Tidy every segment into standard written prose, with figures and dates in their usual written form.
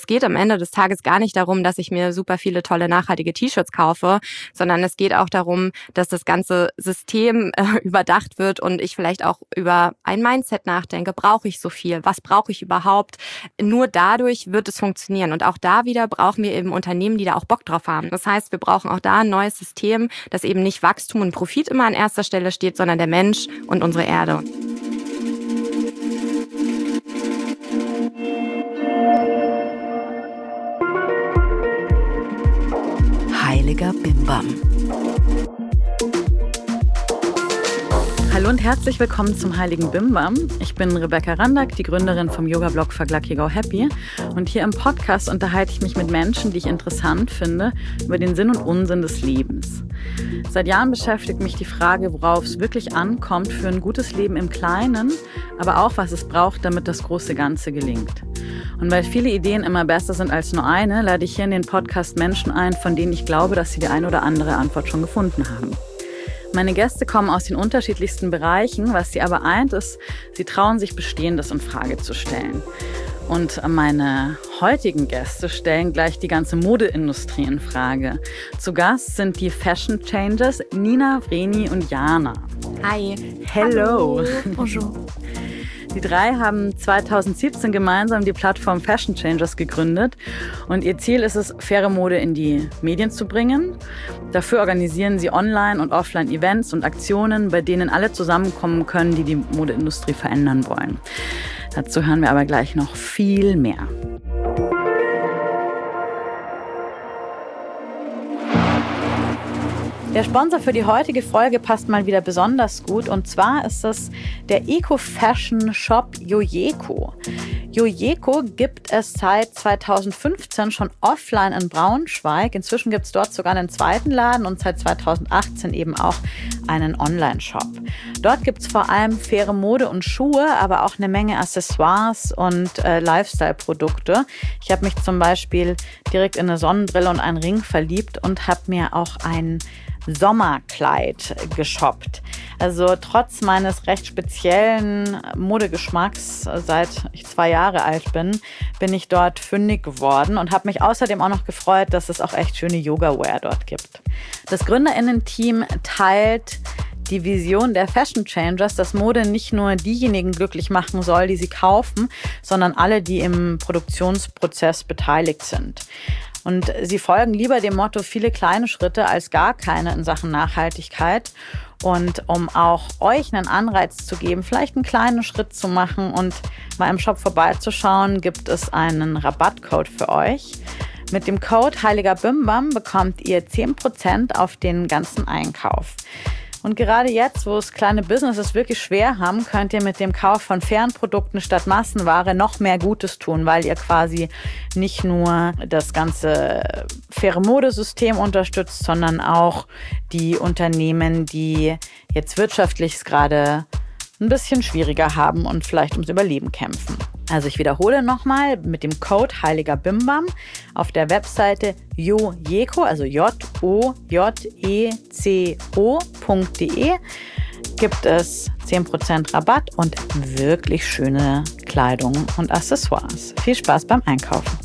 es geht am Ende des Tages gar nicht darum, dass ich mir super viele tolle nachhaltige T-Shirts kaufe, sondern es geht auch darum, dass das ganze System überdacht wird und ich vielleicht auch über ein Mindset nachdenke. Brauche ich so viel? Was brauche ich überhaupt? Nur dadurch wird es funktionieren. Und auch da wieder brauchen wir eben Unternehmen, die da auch Bock drauf haben. Das heißt, wir brauchen auch da ein neues System, das eben nicht Wachstum und Profit immer an erster Stelle steht, sondern der Mensch und unsere Erde. Heiliger Bimbam. Hallo und herzlich willkommen zum Heiligen Bimbam. Ich bin Rebecca Randack, die Gründerin vom Yoga-Blog Fuck Lucky Go Happy. Und hier im Podcast unterhalte ich mich mit Menschen, die ich interessant finde, über den Sinn und Unsinn des Lebens. Seit Jahren beschäftigt mich die Frage, worauf es wirklich ankommt für ein gutes Leben im Kleinen, aber auch, was es braucht, damit das große Ganze gelingt. Und weil viele Ideen immer besser sind als nur eine, lade ich hier in den Podcast Menschen ein, von denen ich glaube, dass sie die ein oder andere Antwort schon gefunden haben. Meine Gäste kommen aus den unterschiedlichsten Bereichen, was sie aber eint ist, sie trauen sich Bestehendes in Frage zu stellen. Und meine heutigen Gäste stellen gleich die ganze Modeindustrie in Frage. Zu Gast sind die Fashion Changers Nina, Vreni und Jana. Hi. Hello. Hallo. Bonjour. Die drei haben 2017 gemeinsam die Plattform Fashion Changers gegründet und ihr Ziel ist es, faire Mode in die Medien zu bringen. Dafür organisieren sie Online- und Offline-Events und Aktionen, bei denen alle zusammenkommen können, die die Modeindustrie verändern wollen. Dazu hören wir aber gleich noch viel mehr. Der Sponsor für die heutige Folge passt mal wieder besonders gut und zwar ist es der Eco-Fashion-Shop Yoyeco. Yoyeco gibt es seit 2015 schon offline in Braunschweig. Inzwischen gibt es dort sogar einen zweiten Laden und seit 2018 eben auch einen Online-Shop. Dort gibt es vor allem faire Mode und Schuhe, aber auch eine Menge Accessoires und Lifestyle-Produkte. Ich habe mich zum Beispiel direkt in eine Sonnenbrille und einen Ring verliebt und habe mir auch ein Sommerkleid geshoppt. Also trotz meines recht speziellen Modegeschmacks, seit ich 2 Jahre alt bin, bin ich dort fündig geworden und habe mich außerdem auch noch gefreut, dass es auch echt schöne Yoga-Wear dort gibt. Das GründerInnen-Team teilt die Vision der Fashion Changers, dass Mode nicht nur diejenigen glücklich machen soll, die sie kaufen, sondern alle, die im Produktionsprozess beteiligt sind. Und sie folgen lieber dem Motto viele kleine Schritte als gar keine in Sachen Nachhaltigkeit. Und um auch euch einen Anreiz zu geben, vielleicht einen kleinen Schritt zu machen und mal im Shop vorbeizuschauen, gibt es einen Rabattcode für euch. Mit dem Code Heiliger Bimbam bekommt ihr 10% auf den ganzen Einkauf. Und gerade jetzt, wo es kleine Businesses wirklich schwer haben, könnt ihr mit dem Kauf von fairen Produkten statt Massenware noch mehr Gutes tun, weil ihr quasi nicht nur das ganze faire Modesystem unterstützt, sondern auch die Unternehmen, die jetzt wirtschaftlich es gerade ein bisschen schwieriger haben und vielleicht ums Überleben kämpfen. Also ich wiederhole nochmal, mit dem Code Heiliger Bimbam auf der Webseite Yoyeco, also jojeco.de gibt es 10% Rabatt und wirklich schöne Kleidung und Accessoires. Viel Spaß beim Einkaufen.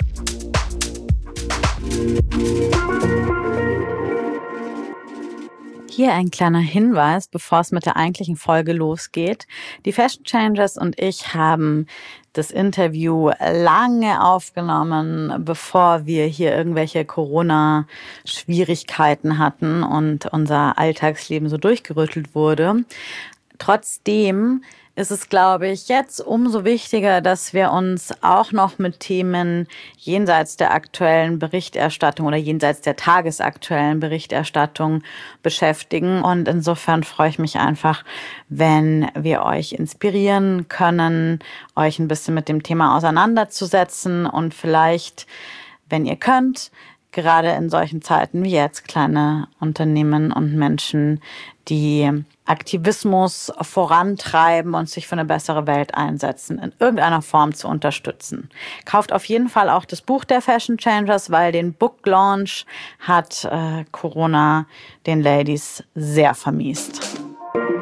Hier ein kleiner Hinweis, bevor es mit der eigentlichen Folge losgeht. Die Fashion Changers und ich haben das Interview lange aufgenommen, bevor wir hier irgendwelche Corona-Schwierigkeiten hatten und unser Alltagsleben so durchgerüttelt wurde. Trotzdem ist es, glaube ich, jetzt umso wichtiger, dass wir uns auch noch mit Themen jenseits der aktuellen Berichterstattung oder jenseits der tagesaktuellen Berichterstattung beschäftigen. Und insofern freue ich mich einfach, wenn wir euch inspirieren können, euch ein bisschen mit dem Thema auseinanderzusetzen und vielleicht, wenn ihr könnt, gerade in solchen Zeiten wie jetzt kleine Unternehmen und Menschen, die Aktivismus vorantreiben und sich für eine bessere Welt einsetzen, in irgendeiner Form zu unterstützen. Kauft auf jeden Fall auch das Buch der Fashion Changers, weil den Book Launch hat Corona den Ladies sehr vermiest.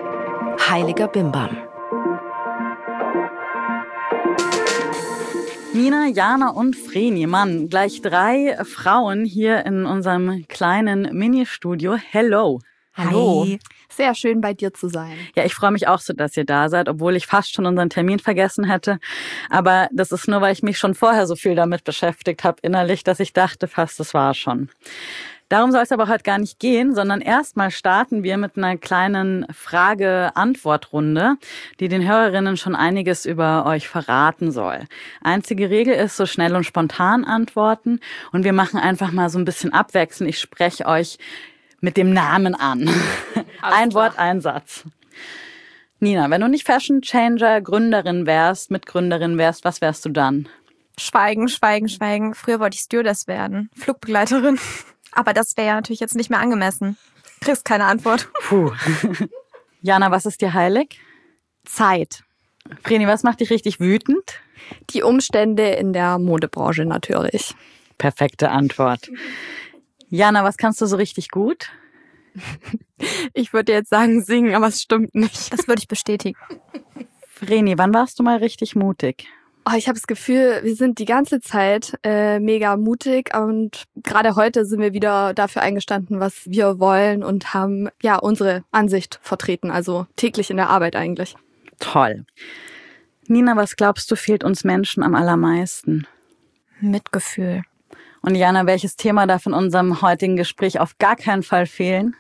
Heiliger Bimbam. Nina, Jana und Vreni, Mann, gleich 3 Frauen hier in unserem kleinen Ministudio. Hello. Hallo. Hi. Sehr schön, bei dir zu sein. Ja, ich freue mich auch so, dass ihr da seid, obwohl ich fast schon unseren Termin vergessen hätte. Aber das ist nur, weil ich mich schon vorher so viel damit beschäftigt habe innerlich, dass ich dachte fast, das war schon. Darum soll es aber heute gar nicht gehen, sondern erstmal starten wir mit einer kleinen Frage-Antwort-Runde, die den Hörerinnen schon einiges über euch verraten soll. Einzige Regel ist, so schnell und spontan antworten und wir machen einfach mal so ein bisschen abwechselnd. Ich spreche euch mit dem Namen an. Ein Wort, ein Satz. Nina, wenn du nicht Fashion Changer, Gründerin wärst, Mitgründerin wärst, was wärst du dann? Schweigen, schweigen, schweigen. Früher wollte ich Stewardess werden, Flugbegleiterin. Aber das wäre ja natürlich jetzt nicht mehr angemessen. Kriegst keine Antwort. Puh. Jana, was ist dir heilig? Zeit. Vreni, was macht dich richtig wütend? Die Umstände in der Modebranche natürlich. Perfekte Antwort. Jana, was kannst du so richtig gut? Ich würde jetzt sagen singen, aber es stimmt nicht. Das würde ich bestätigen. Vreni, wann warst du mal richtig mutig? Oh, ich habe das Gefühl, wir sind die ganze Zeit mega mutig und gerade heute sind wir wieder dafür eingestanden, was wir wollen und haben ja unsere Ansicht vertreten, also täglich in der Arbeit eigentlich. Toll. Nina, was glaubst du, fehlt uns Menschen am allermeisten? Mitgefühl. Und Jana, welches Thema darf in unserem heutigen Gespräch auf gar keinen Fall fehlen?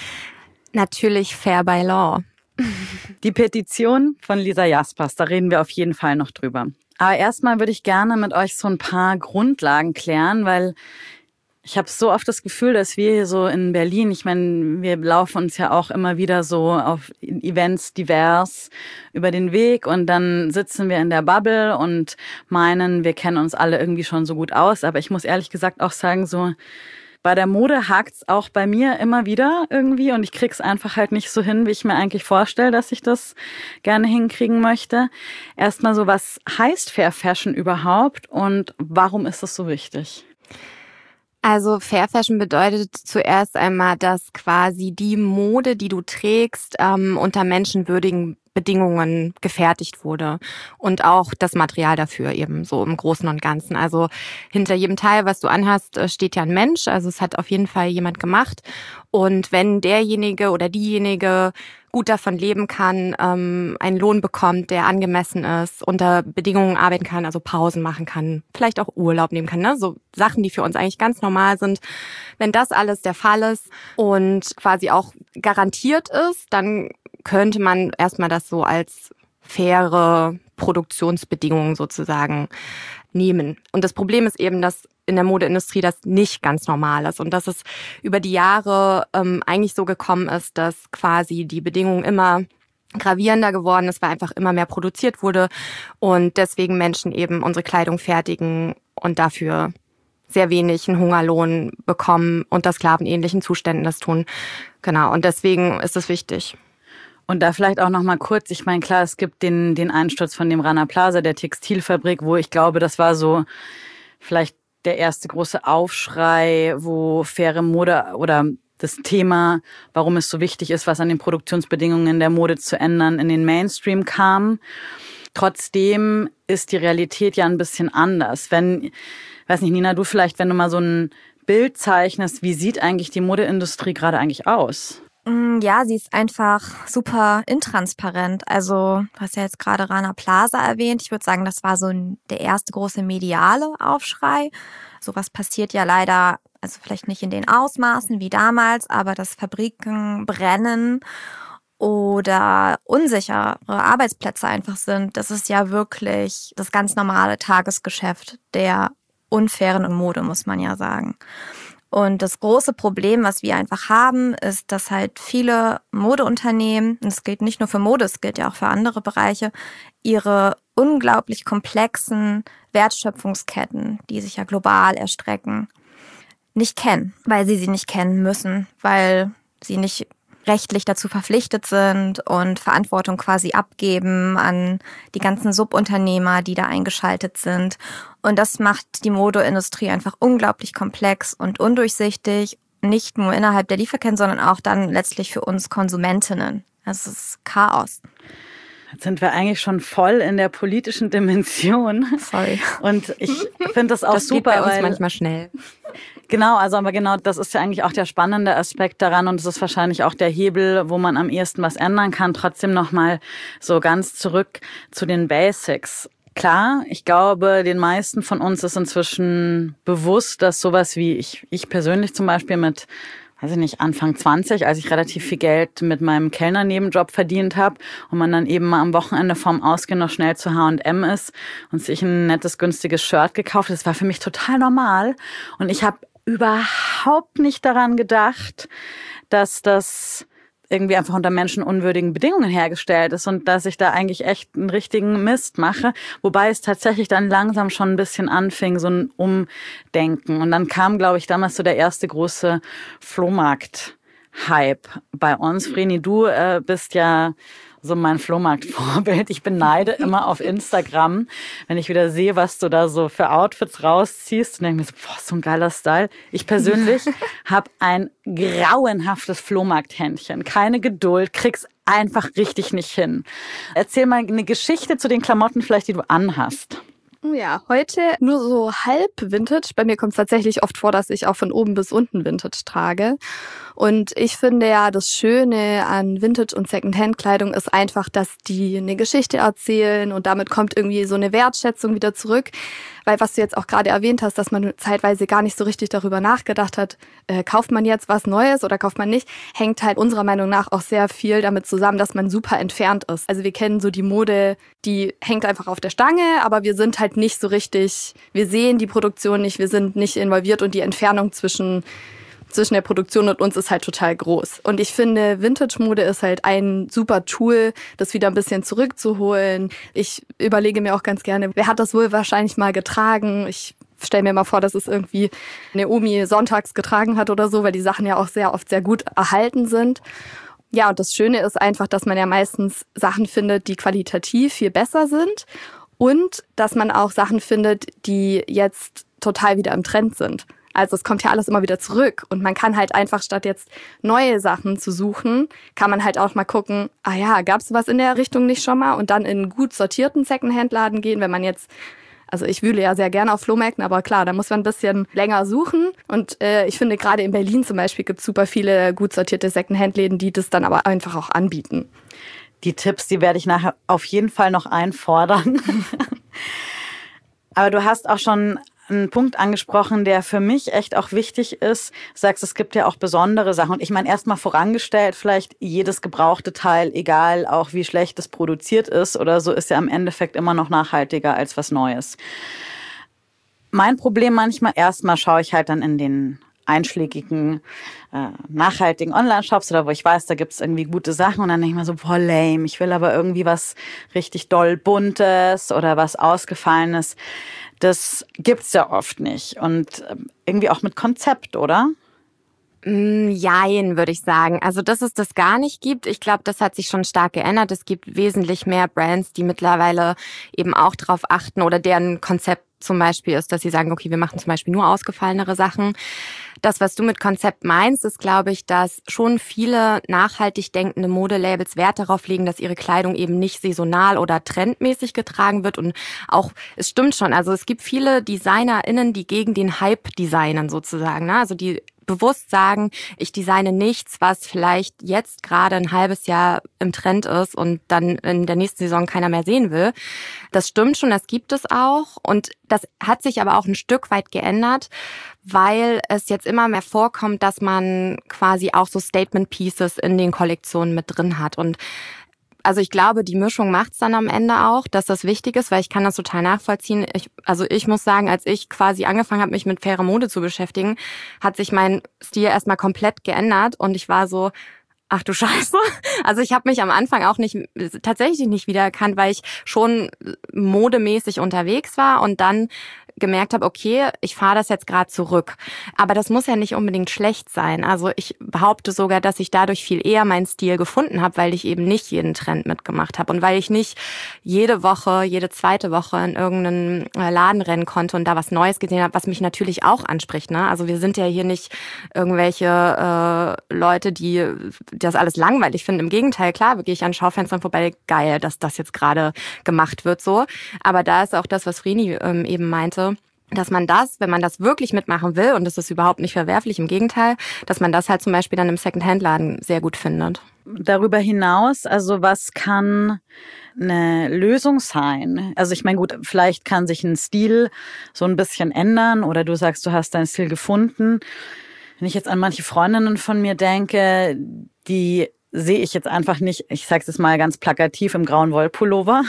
Natürlich Fair by Law. Die Petition von Lisa Jaspers, da reden wir auf jeden Fall noch drüber. Aber erstmal würde ich gerne mit euch so ein paar Grundlagen klären, weil ich habe so oft das Gefühl, dass wir hier so in Berlin, ich meine, wir laufen uns ja auch immer wieder so auf Events divers über den Weg und dann sitzen wir in der Bubble und meinen, wir kennen uns alle irgendwie schon so gut aus. Aber ich muss ehrlich gesagt auch sagen, so bei der Mode hakt's auch bei mir immer wieder irgendwie und ich krieg's einfach halt nicht so hin, wie ich mir eigentlich vorstelle, dass ich das gerne hinkriegen möchte. Erstmal so, was heißt Fair Fashion überhaupt und warum ist das so wichtig? Also Fair Fashion bedeutet zuerst einmal, dass quasi die Mode, die du trägst, unter menschenwürdigen Bedingungen gefertigt wurde und auch das Material dafür eben so im Großen und Ganzen. Also hinter jedem Teil, was du anhast, steht ja ein Mensch, also es hat auf jeden Fall jemand gemacht und wenn derjenige oder diejenige gut davon leben kann, einen Lohn bekommt, der angemessen ist, unter Bedingungen arbeiten kann, also Pausen machen kann, vielleicht auch Urlaub nehmen kann, ne? So Sachen, die für uns eigentlich ganz normal sind. Wenn das alles der Fall ist und quasi auch garantiert ist, dann könnte man erstmal das so als faire Produktionsbedingungen sozusagen nehmen. Und das Problem ist eben, dass in der Modeindustrie das nicht ganz normal ist und dass es über die Jahre eigentlich so gekommen ist, dass quasi die Bedingungen immer gravierender geworden ist, weil einfach immer mehr produziert wurde und deswegen Menschen eben unsere Kleidung fertigen und dafür sehr wenig einen Hungerlohn bekommen, unter sklavenähnlichen Zuständen das tun. Genau, und deswegen ist es wichtig. Und da vielleicht auch noch mal kurz, ich meine, klar, es gibt den Einsturz von dem Rana Plaza, der Textilfabrik, wo ich glaube, das war so vielleicht der erste große Aufschrei, wo faire Mode oder das Thema, warum es so wichtig ist, was an den Produktionsbedingungen der Mode zu ändern, in den Mainstream kam. Trotzdem ist die Realität ja ein bisschen anders. Weiß nicht, Nina, du vielleicht, wenn du mal so ein Bild zeichnest, wie sieht eigentlich die Modeindustrie gerade eigentlich aus? Ja, sie ist einfach super intransparent. Also, du hast ja jetzt gerade Rana Plaza erwähnt. Ich würde sagen, das war so der erste große mediale Aufschrei. Sowas passiert ja leider, also vielleicht nicht in den Ausmaßen wie damals, aber dass Fabriken brennen oder unsichere Arbeitsplätze einfach sind, das ist ja wirklich das ganz normale Tagesgeschäft der unfairen Mode, muss man ja sagen. Und das große Problem, was wir einfach haben, ist, dass halt viele Modeunternehmen, und es gilt nicht nur für Mode, es gilt ja auch für andere Bereiche, ihre unglaublich komplexen Wertschöpfungsketten, die sich ja global erstrecken, nicht kennen, weil sie nicht kennen müssen, weil sie nicht rechtlich dazu verpflichtet sind und Verantwortung quasi abgeben an die ganzen Subunternehmer, die da eingeschaltet sind. Und das macht die Modeindustrie einfach unglaublich komplex und undurchsichtig, nicht nur innerhalb der Lieferketten, sondern auch dann letztlich für uns Konsumentinnen. Das ist Chaos. Jetzt sind wir eigentlich schon voll in der politischen Dimension. Sorry. Und ich finde das auch das super, geht bei uns weil manchmal schnell. Genau, aber genau das ist ja eigentlich auch der spannende Aspekt daran und es ist wahrscheinlich auch der Hebel, wo man am ehesten was ändern kann. Trotzdem nochmal so ganz zurück zu den Basics. Klar, ich glaube, den meisten von uns ist inzwischen bewusst, dass sowas wie ich persönlich zum Beispiel mit weiß ich nicht, Anfang 20, als ich relativ viel Geld mit meinem Kellnernebenjob verdient habe und man dann eben mal am Wochenende vorm Ausgehen noch schnell zu H&M ist und sich ein nettes, günstiges Shirt gekauft. Das war für mich total normal. Und ich habe überhaupt nicht daran gedacht, dass das irgendwie einfach unter menschenunwürdigen Bedingungen hergestellt ist und dass ich da eigentlich echt einen richtigen Mist mache. Wobei es tatsächlich dann langsam schon ein bisschen anfing, so ein Umdenken. Und dann kam, glaube ich, damals so der erste große Flohmarkt-Hype bei uns. Vreni, du bist ja so mein Flohmarkt-Vorbild. Ich beneide immer auf Instagram, wenn ich wieder sehe, was du da so für Outfits rausziehst und denke mir so, boah, so ein geiler Style. Ich persönlich habe ein grauenhaftes Flohmarkthändchen. Keine Geduld, krieg's einfach richtig nicht hin. Erzähl mal eine Geschichte zu den Klamotten vielleicht, die du anhast. Ja, heute nur so halb Vintage. Bei mir kommt es tatsächlich oft vor, dass ich auch von oben bis unten Vintage trage. Und ich finde ja, das Schöne an Vintage- und Secondhand-Kleidung ist einfach, dass die eine Geschichte erzählen und damit kommt irgendwie so eine Wertschätzung wieder zurück. Weil was du jetzt auch gerade erwähnt hast, dass man zeitweise gar nicht so richtig darüber nachgedacht hat, kauft man jetzt was Neues oder kauft man nicht, hängt halt unserer Meinung nach auch sehr viel damit zusammen, dass man super entfernt ist. Also wir kennen so die Mode, die hängt einfach auf der Stange, aber wir sind halt nicht so richtig, wir sehen die Produktion nicht, wir sind nicht involviert und die Entfernung zwischen der Produktion und uns ist halt total groß. Und ich finde, Vintage-Mode ist halt ein super Tool, das wieder ein bisschen zurückzuholen. Ich überlege mir auch ganz gerne, wer hat das wohl wahrscheinlich mal getragen? Ich stelle mir mal vor, dass es irgendwie eine Omi sonntags getragen hat oder so, weil die Sachen ja auch sehr oft sehr gut erhalten sind. Ja, und das Schöne ist einfach, dass man ja meistens Sachen findet, die qualitativ viel besser sind und dass man auch Sachen findet, die jetzt total wieder im Trend sind. Also es kommt ja alles immer wieder zurück und man kann halt einfach, statt jetzt neue Sachen zu suchen, kann man halt auch mal gucken, ah ja, gab es was in der Richtung nicht schon mal und dann in einen gut sortierten Secondhand-Laden gehen, wenn man jetzt, also ich wühle ja sehr gerne auf Flohmärkten, aber klar, da muss man ein bisschen länger suchen und ich finde gerade in Berlin zum Beispiel gibt es super viele gut sortierte Secondhand-Läden, die das dann aber einfach auch anbieten. Die Tipps, die werde ich nachher auf jeden Fall noch einfordern. Aber du hast auch schon einen Punkt angesprochen, der für mich echt auch wichtig ist. Du sagst, es gibt ja auch besondere Sachen. Und ich meine, erstmal vorangestellt, vielleicht jedes gebrauchte Teil, egal auch wie schlecht es produziert ist oder so, ist ja im Endeffekt immer noch nachhaltiger als was Neues. Mein Problem manchmal, erstmal schaue ich halt dann in den einschlägigen, nachhaltigen Online-Shops oder wo ich weiß, da gibt's irgendwie gute Sachen und dann denke ich mir so, boah, lame, ich will aber irgendwie was richtig doll Buntes oder was Ausgefallenes. Das gibt's ja oft nicht und irgendwie auch mit Konzept, oder? Jein, würde ich sagen. Also, dass es das gar nicht gibt, ich glaube, das hat sich schon stark geändert. Es gibt wesentlich mehr Brands, die mittlerweile eben auch drauf achten oder deren Konzept zum Beispiel ist, dass sie sagen, okay, wir machen zum Beispiel nur ausgefallenere Sachen. Das, was du mit Konzept meinst, ist, glaube ich, dass schon viele nachhaltig denkende Modelabels Wert darauf legen, dass ihre Kleidung eben nicht saisonal oder trendmäßig getragen wird. Und auch, es stimmt schon, also es gibt viele DesignerInnen, die gegen den Hype designen sozusagen, ne? Also die bewusst sagen, ich designe nichts, was vielleicht jetzt gerade ein halbes Jahr im Trend ist und dann in der nächsten Saison keiner mehr sehen will. Das stimmt schon, das gibt es auch. Und das hat sich aber auch ein Stück weit geändert, weil es jetzt immer mehr vorkommt, dass man quasi auch so Statement Pieces in den Kollektionen mit drin hat. Und also ich glaube, die Mischung macht's dann am Ende auch, dass das wichtig ist, weil ich kann das total nachvollziehen. Ich muss sagen, als ich quasi angefangen habe, mich mit fairer Mode zu beschäftigen, hat sich mein Stil erstmal komplett geändert und ich war so, ach du Scheiße. Also ich habe mich am Anfang auch tatsächlich nicht wiedererkannt, weil ich schon modemäßig unterwegs war und dann gemerkt habe, okay, ich fahre das jetzt gerade zurück. Aber das muss ja nicht unbedingt schlecht sein. Also ich behaupte sogar, dass ich dadurch viel eher meinen Stil gefunden habe, weil ich eben nicht jeden Trend mitgemacht habe und weil ich nicht jede zweite Woche in irgendeinen Laden rennen konnte und da was Neues gesehen habe, was mich natürlich auch anspricht, ne? Also wir sind ja hier nicht irgendwelche Leute, die das alles langweilig finde. Im Gegenteil, klar, gehe ich an Schaufenstern vorbei, geil, dass das jetzt gerade gemacht wird so. Aber da ist auch das, was Vreni eben meinte, dass man das, wenn man das wirklich mitmachen will, und das ist überhaupt nicht verwerflich, im Gegenteil, dass man das halt zum Beispiel dann im Secondhand-Laden sehr gut findet. Darüber hinaus, also was kann eine Lösung sein? Also ich meine, gut, vielleicht kann sich ein Stil so ein bisschen ändern oder du sagst, du hast deinen Stil gefunden. Wenn ich jetzt an manche Freundinnen von mir denke, die sehe ich jetzt einfach nicht, ich sage es jetzt mal ganz plakativ, im grauen Wollpullover.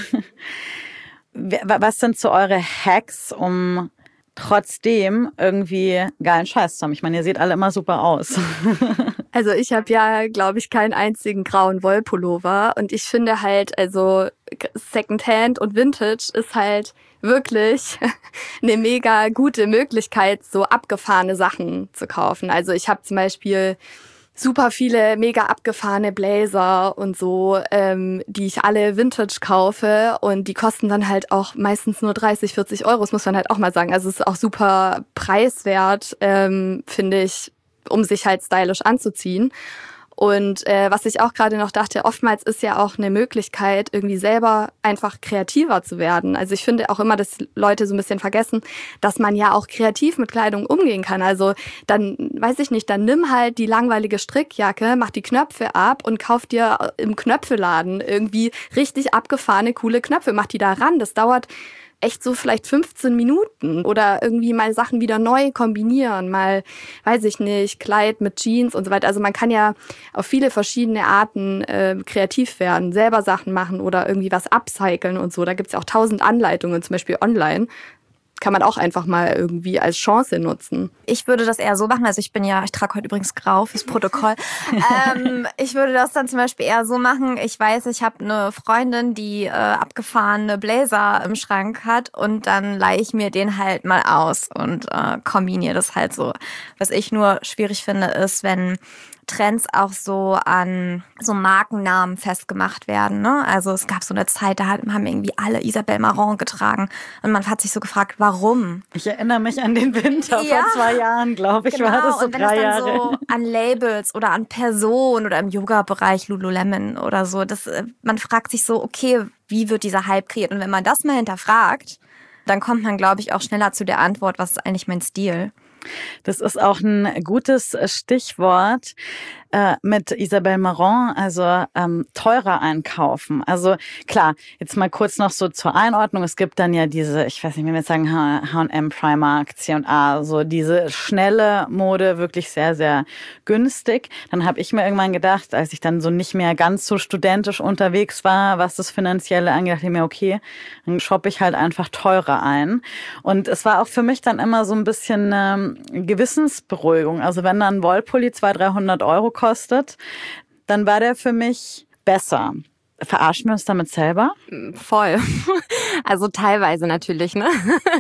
Was sind so eure Hacks, um trotzdem irgendwie geilen Scheiß zu haben? Ich meine, ihr seht alle immer super aus. Also ich habe ja, glaube ich, keinen einzigen grauen Wollpullover und ich finde halt, also Secondhand und Vintage ist halt wirklich eine mega gute Möglichkeit, so abgefahrene Sachen zu kaufen. Also ich habe zum Beispiel super viele mega abgefahrene Blazer und so, die ich alle Vintage kaufe und die kosten dann halt auch meistens nur 30, 40 Euro, das muss man halt auch mal sagen. Also es ist auch super preiswert, finde ich, um sich halt stylisch anzuziehen. Und was ich auch gerade noch dachte, oftmals ist ja auch eine Möglichkeit, irgendwie selber einfach kreativer zu werden. Also ich finde auch immer, dass Leute so ein bisschen vergessen, dass man ja auch kreativ mit Kleidung umgehen kann. Also dann, weiß ich nicht, dann nimm halt die langweilige Strickjacke, mach die Knöpfe ab und kauf dir im Knöpfeladen irgendwie richtig abgefahrene, coole Knöpfe. Mach die da ran. Das dauert echt so vielleicht 15 Minuten oder irgendwie mal Sachen wieder neu kombinieren, mal, weiß ich nicht, Kleid mit Jeans und so weiter. Also man kann ja auf viele verschiedene Arten kreativ werden, selber Sachen machen oder irgendwie was upcyclen und so. Da gibt's ja auch 1000 Anleitungen, zum Beispiel online. Kann man auch einfach mal irgendwie als Chance nutzen. Ich würde das eher so machen, also ich trage heute übrigens grau fürs Protokoll. Ich würde das dann zum Beispiel eher so machen, ich weiß, ich habe eine Freundin, die abgefahrene Blazer im Schrank hat und dann leihe ich mir den halt mal aus und kombiniere das halt so. Was ich nur schwierig finde, ist, wenn Trends auch so an so Markennamen festgemacht werden, ne? Also es gab so eine Zeit, da haben irgendwie alle Isabelle Marant getragen und man hat sich so gefragt, warum? Ich erinnere mich an den Winter vor 2 Jahren, glaube ich, genau. war das so und wenn 3 es dann Jahre. So an Labels oder an Personen oder im Yoga-Bereich Lululemon oder so, man fragt sich so, okay, wie wird dieser Hype kreiert? Und wenn man das mal hinterfragt, dann kommt man, glaube ich, auch schneller zu der Antwort, was ist eigentlich mein Stil? Das ist auch ein gutes Stichwort mit Isabelle Marant, also teurer einkaufen. Also klar, jetzt mal kurz noch so zur Einordnung. Es gibt dann ja diese, ich weiß nicht, wie wir jetzt sagen, H&M, Primark, C&A, so diese schnelle Mode, wirklich sehr, sehr günstig. Dann habe ich mir irgendwann gedacht, als ich dann so nicht mehr ganz so studentisch unterwegs war, was das Finanzielle angeht, dachte ich mir, okay, dann shoppe ich halt einfach teurer ein. Und es war auch für mich dann immer so ein bisschen Gewissensberuhigung. Also wenn dann ein Wollpulli 200-300 Euro kostet, dann war der für mich besser. Verarschen wir uns damit selber? Voll. Also teilweise natürlich, ne?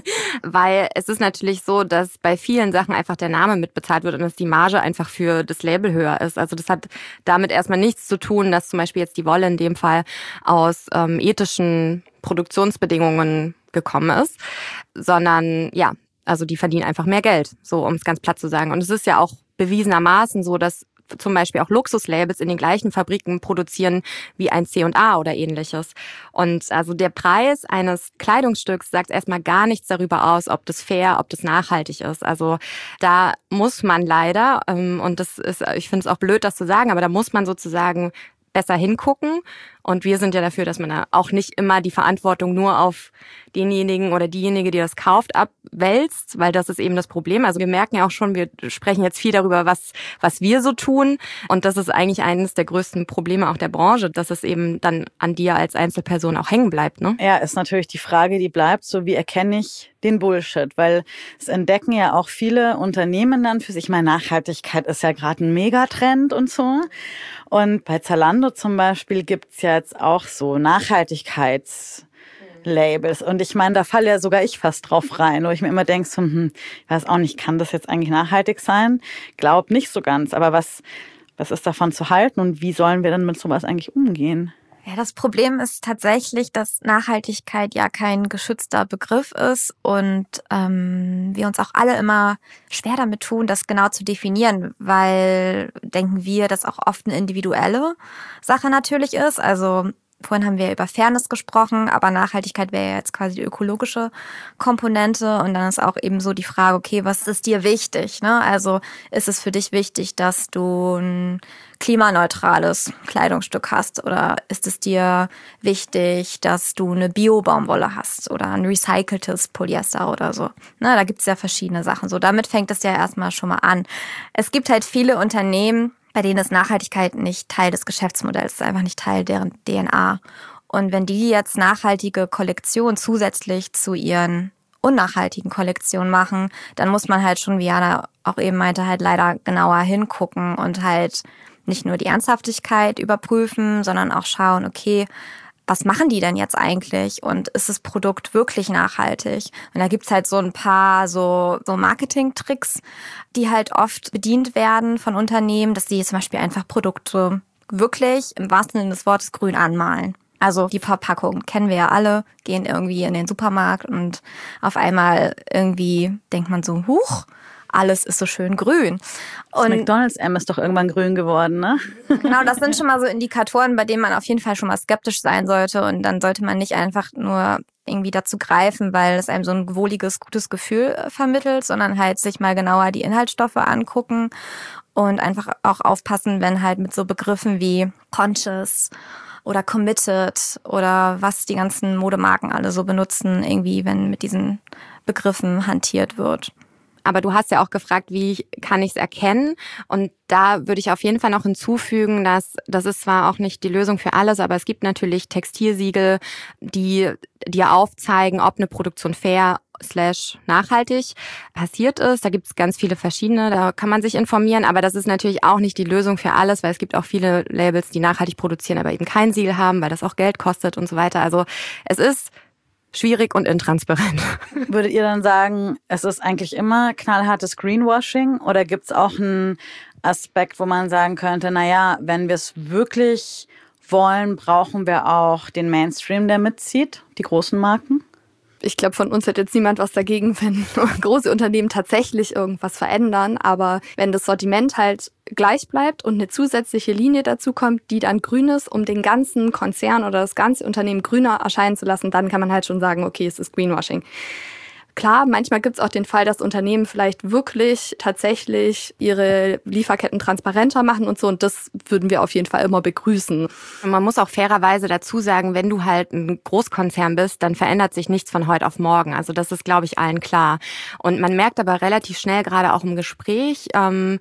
Weil es ist natürlich so, dass bei vielen Sachen einfach der Name mitbezahlt wird und dass die Marge einfach für das Label höher ist. Also das hat damit erstmal nichts zu tun, dass zum Beispiel jetzt die Wolle in dem Fall aus ethischen Produktionsbedingungen gekommen ist, sondern ja, also die verdienen einfach mehr Geld, so um es ganz platt zu sagen. Und es ist ja auch bewiesenermaßen so, dass zum Beispiel auch Luxuslabels in den gleichen Fabriken produzieren wie ein C&A oder ähnliches. Und also der Preis eines Kleidungsstücks sagt erstmal gar nichts darüber aus, ob das fair, ob das nachhaltig ist. Also da muss man leider, und das ist, ich finde es auch blöd, das zu sagen, aber da muss man sozusagen besser hingucken. Und wir sind ja dafür, dass man da auch nicht immer die Verantwortung nur auf denjenigen oder diejenige, die das kauft, abwälzt, weil das ist eben das Problem. Also wir merken ja auch schon, wir sprechen jetzt viel darüber, was wir so tun. Und das ist eigentlich eines der größten Probleme auch der Branche, dass es eben dann an dir als Einzelperson auch hängen bleibt, ne? Ja, ist natürlich die Frage, die bleibt, so wie erkenne ich den Bullshit? Weil es entdecken ja auch viele Unternehmen dann für sich. Ich meine, Nachhaltigkeit ist ja gerade ein Megatrend und so. Und bei Zalando zum Beispiel gibt's ja jetzt auch so Nachhaltigkeitslabels. Und ich meine, da falle ja sogar ich fast drauf rein, wo ich mir immer denke, so, ich weiß auch nicht, kann das jetzt eigentlich nachhaltig sein? Glaub nicht so ganz. Aber was ist davon zu halten und wie sollen wir denn mit sowas eigentlich umgehen? Ja, das Problem ist tatsächlich, dass Nachhaltigkeit ja kein geschützter Begriff ist und wir uns auch alle immer schwer damit tun, das genau zu definieren, weil denken wir, dass auch oft eine individuelle Sache natürlich ist. Also vorhin haben wir über Fairness gesprochen, aber Nachhaltigkeit wäre ja jetzt quasi die ökologische Komponente. Und dann ist auch eben so die Frage, okay, was ist dir wichtig? Ne? Also ist es für dich wichtig, dass du ein klimaneutrales Kleidungsstück hast? Oder ist es dir wichtig, dass du eine Bio-Baumwolle hast oder ein recyceltes Polyester oder so? Na, da gibt's ja verschiedene Sachen. So, damit fängt es ja erstmal schon mal an. Es gibt halt viele Unternehmen, bei denen ist Nachhaltigkeit nicht Teil des Geschäftsmodells, ist einfach nicht Teil deren DNA. Und wenn die jetzt nachhaltige Kollektionen zusätzlich zu ihren unnachhaltigen Kollektionen machen, dann muss man halt schon, wie Jana auch eben meinte, halt leider genauer hingucken und halt nicht nur die Ernsthaftigkeit überprüfen, sondern auch schauen, okay, was machen die denn jetzt eigentlich und ist das Produkt wirklich nachhaltig? Und da gibt's halt so ein paar so Marketing-Tricks, die halt oft bedient werden von Unternehmen, dass sie zum Beispiel einfach Produkte wirklich im wahrsten Sinne des Wortes grün anmalen. Also die Verpackung kennen wir ja alle, gehen irgendwie in den Supermarkt und auf einmal irgendwie denkt man so, huch, alles ist so schön grün. Und McDonald's-M ist doch irgendwann grün geworden, ne? Genau, das sind schon mal so Indikatoren, bei denen man auf jeden Fall schon mal skeptisch sein sollte. Und dann sollte man nicht einfach nur irgendwie dazu greifen, weil es einem so ein wohliges, gutes Gefühl vermittelt, sondern halt sich mal genauer die Inhaltsstoffe angucken und einfach auch aufpassen, wenn halt mit so Begriffen wie conscious oder committed oder was die ganzen Modemarken alle so benutzen, irgendwie, wenn mit diesen Begriffen hantiert wird. Aber du hast ja auch gefragt, wie kann ich es erkennen? Und da würde ich auf jeden Fall noch hinzufügen, dass das ist zwar auch nicht die Lösung für alles, aber es gibt natürlich Textilsiegel, die dir aufzeigen, ob eine Produktion fair / nachhaltig passiert ist. Da gibt es ganz viele verschiedene, da kann man sich informieren. Aber das ist natürlich auch nicht die Lösung für alles, weil es gibt auch viele Labels, die nachhaltig produzieren, aber eben kein Siegel haben, weil das auch Geld kostet und so weiter. Also es ist schwierig und intransparent. Würdet ihr dann sagen, es ist eigentlich immer knallhartes Greenwashing oder gibt es auch einen Aspekt, wo man sagen könnte, naja, wenn wir es wirklich wollen, brauchen wir auch den Mainstream, der mitzieht, die großen Marken? Ich glaube, von uns hat jetzt niemand was dagegen, wenn große Unternehmen tatsächlich irgendwas verändern. Aber wenn das Sortiment halt gleich bleibt und eine zusätzliche Linie dazu kommt, die dann grün ist, um den ganzen Konzern oder das ganze Unternehmen grüner erscheinen zu lassen, dann kann man halt schon sagen, okay, es ist Greenwashing. Klar, manchmal gibt es auch den Fall, dass Unternehmen vielleicht wirklich tatsächlich ihre Lieferketten transparenter machen und so. Und das würden wir auf jeden Fall immer begrüßen. Und man muss auch fairerweise dazu sagen, wenn du halt ein Großkonzern bist, dann verändert sich nichts von heute auf morgen. Also das ist, glaube ich, allen klar. Und man merkt aber relativ schnell, gerade auch im Gespräch,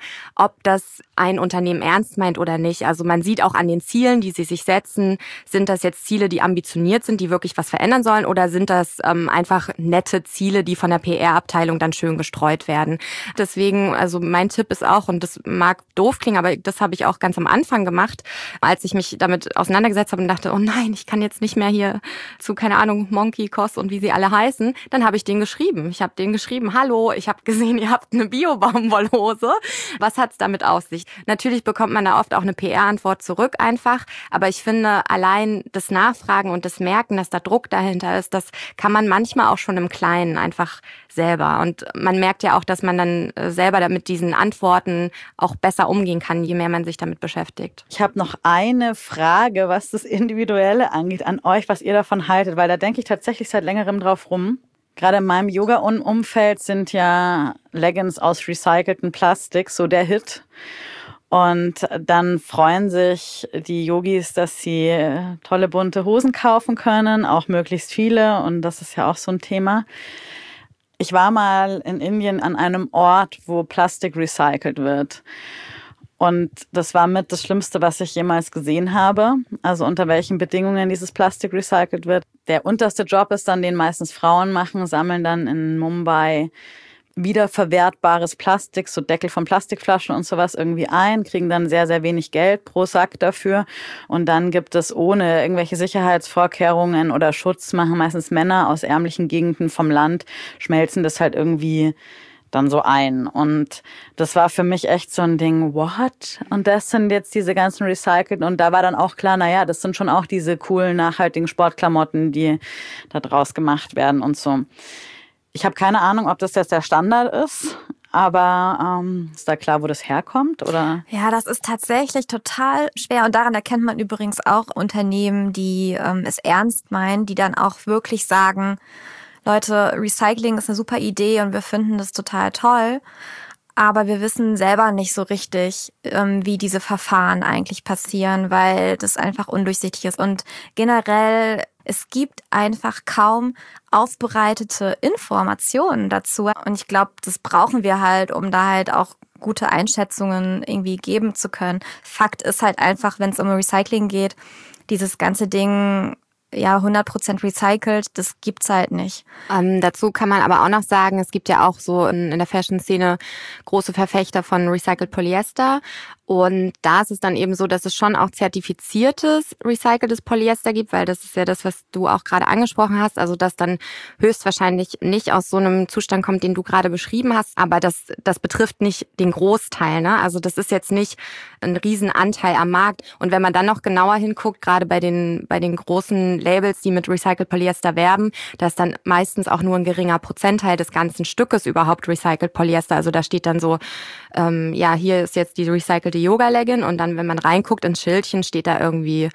ob das ein Unternehmen ernst meint oder nicht. Also man sieht auch an den Zielen, die sie sich setzen, sind das jetzt Ziele, die ambitioniert sind, die wirklich was verändern sollen, oder sind das einfach nette Ziele, die von der PR-Abteilung dann schön gestreut werden. Deswegen, also mein Tipp ist auch, und das mag doof klingen, aber das habe ich auch ganz am Anfang gemacht, als ich mich damit auseinandergesetzt habe und dachte, oh nein, ich kann jetzt nicht mehr hier zu, keine Ahnung, Monkey, Koss und wie sie alle heißen. Dann habe ich denen geschrieben. Ich habe denen geschrieben, hallo, ich habe gesehen, ihr habt eine Bio-Baumwollhose. Was hat's damit auf sich? Natürlich bekommt man da oft auch eine PR-Antwort zurück einfach, aber ich finde, allein das Nachfragen und das Merken, dass da Druck dahinter ist, das kann man manchmal auch schon im Kleinen einfach selber. Und man merkt ja auch, dass man dann selber mit diesen Antworten auch besser umgehen kann, je mehr man sich damit beschäftigt. Ich habe noch eine Frage, was das Individuelle angeht, an euch, was ihr davon haltet, weil da denke ich tatsächlich seit längerem drauf rum. Gerade in meinem Yoga-Umfeld sind ja Leggings aus recyceltem Plastik so der Hit. Und dann freuen sich die Yogis, dass sie tolle bunte Hosen kaufen können, auch möglichst viele. Und das ist ja auch so ein Thema. Ich war mal in Indien an einem Ort, wo Plastik recycelt wird. Und das war mit das Schlimmste, was ich jemals gesehen habe. Also unter welchen Bedingungen dieses Plastik recycelt wird. Der unterste Job ist dann, den meistens Frauen machen, sammeln dann in Mumbai wiederverwertbares Plastik, so Deckel von Plastikflaschen und sowas irgendwie ein, kriegen dann sehr, sehr wenig Geld pro Sack dafür. Und dann gibt es ohne irgendwelche Sicherheitsvorkehrungen oder Schutz, machen meistens Männer aus ärmlichen Gegenden vom Land, schmelzen das halt irgendwie dann so ein. Und das war für mich echt so ein Ding, what? Und das sind jetzt diese ganzen recycelten. Und da war dann auch klar, naja, das sind schon auch diese coolen, nachhaltigen Sportklamotten, die da draus gemacht werden und so. Ich habe keine Ahnung, ob das jetzt der Standard ist. Aber ist da klar, wo das herkommt, oder? Ja, das ist tatsächlich total schwer. Und daran erkennt man übrigens auch Unternehmen, die es ernst meinen, die dann auch wirklich sagen, Leute, Recycling ist eine super Idee und wir finden das total toll. Aber wir wissen selber nicht so richtig, wie diese Verfahren eigentlich passieren, weil das einfach undurchsichtig ist. Und generell, es gibt einfach kaum aufbereitete Informationen dazu. Und ich glaube, das brauchen wir halt, um da halt auch gute Einschätzungen irgendwie geben zu können. Fakt ist halt einfach, wenn es um Recycling geht, dieses ganze Ding, ja, 100% recycelt, das gibt's halt nicht. Dazu kann man aber auch noch sagen, es gibt ja auch so in der Fashion-Szene große Verfechter von Recycled Polyester. Und da ist es dann eben so, dass es schon auch zertifiziertes recyceltes Polyester gibt, weil das ist ja das, was du auch gerade angesprochen hast. Also dass dann höchstwahrscheinlich nicht aus so einem Zustand kommt, den du gerade beschrieben hast. Aber das betrifft nicht den Großteil, ne? Also das ist jetzt nicht ein Riesenanteil am Markt. Und wenn man dann noch genauer hinguckt, gerade bei den großen Labels, die mit Recycled Polyester werben, da ist dann meistens auch nur ein geringer Prozentteil des ganzen Stückes überhaupt Recycled Polyester. Also da steht dann so, ja, hier ist jetzt die recycelte Yoga-Leggin und dann, wenn man reinguckt ins Schildchen, steht da irgendwie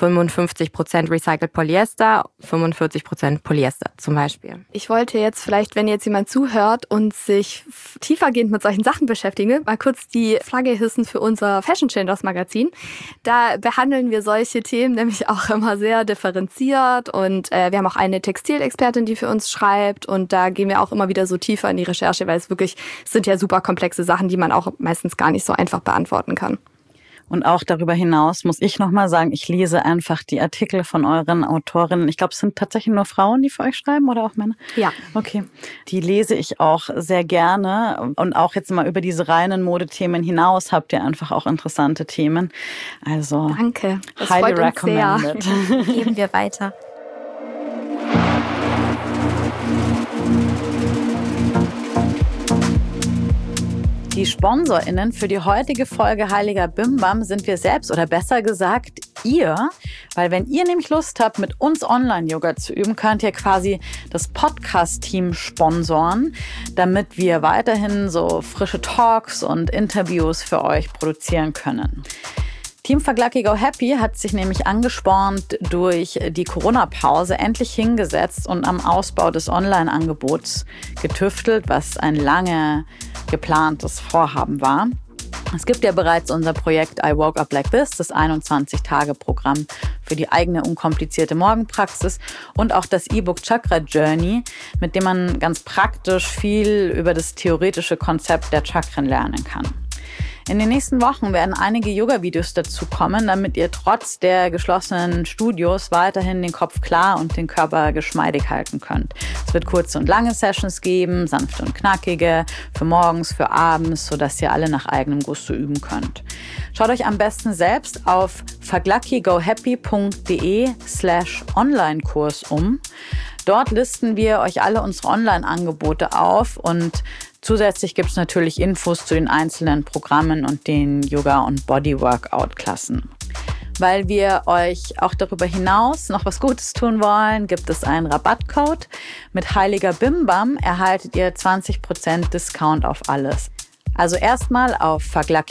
55% Recycled Polyester, 45% Polyester zum Beispiel. Ich wollte jetzt vielleicht, wenn jetzt jemand zuhört und sich tiefergehend mit solchen Sachen beschäftigen will, mal kurz die Flagge hissen für unser Fashion Changers Magazin. Da behandeln wir solche Themen nämlich auch immer sehr differenziert und wir haben auch eine Textilexpertin, die für uns schreibt und da gehen wir auch immer wieder so tiefer in die Recherche, weil es sind ja super komplexe Sachen, die man auch meistens gar nicht so einfach beantworten kann. Und auch darüber hinaus muss ich nochmal sagen, ich lese einfach die Artikel von euren Autorinnen. Ich glaube, es sind tatsächlich nur Frauen, die für euch schreiben oder auch Männer? Ja. Okay. Die lese ich auch sehr gerne. Und auch jetzt mal über diese reinen Modethemen hinaus habt ihr einfach auch interessante Themen. Also danke. Das highly freut uns recommended. Sehr. Geben wir weiter. Die SponsorInnen für die heutige Folge Heiliger Bimbam sind wir selbst oder besser gesagt ihr, weil wenn ihr nämlich Lust habt, mit uns Online-Yoga zu üben, könnt ihr quasi das Podcast-Team sponsoren, damit wir weiterhin so frische Talks und Interviews für euch produzieren können. Team Fuck Lucky Go Happy hat sich nämlich angespornt durch die Corona-Pause endlich hingesetzt und am Ausbau des Online-Angebots getüftelt, was ein lange geplantes Vorhaben war. Es gibt ja bereits unser Projekt I Woke Up Like This, das 21-Tage-Programm für die eigene unkomplizierte Morgenpraxis und auch das E-Book Chakra Journey, mit dem man ganz praktisch viel über das theoretische Konzept der Chakren lernen kann. In den nächsten Wochen werden einige Yoga-Videos dazu kommen, damit ihr trotz der geschlossenen Studios weiterhin den Kopf klar und den Körper geschmeidig halten könnt. Es wird kurze und lange Sessions geben, sanfte und knackige, für morgens, für abends, sodass ihr alle nach eigenem Gusto üben könnt. Schaut euch am besten selbst auf fuckluckygohappy.de/Online-Kurs um. Dort listen wir euch alle unsere Online-Angebote auf und zusätzlich gibt es natürlich Infos zu den einzelnen Programmen und den Yoga- und Body-Workout-Klassen. Weil wir euch auch darüber hinaus noch was Gutes tun wollen, gibt es einen Rabattcode. Mit Heiliger Bimbam erhaltet ihr 20% Discount auf alles. Also erstmal auf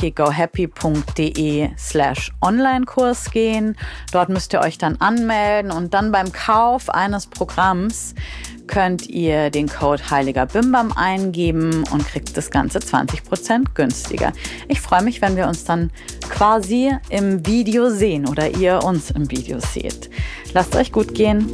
fuckluckygohappy.de/Online-Kurs gehen. Dort müsst ihr euch dann anmelden und dann beim Kauf eines Programms könnt ihr den Code Heiliger Bimbam eingeben und kriegt das Ganze 20% günstiger. Ich freue mich, wenn wir uns dann quasi im Video sehen oder ihr uns im Video seht. Lasst euch gut gehen.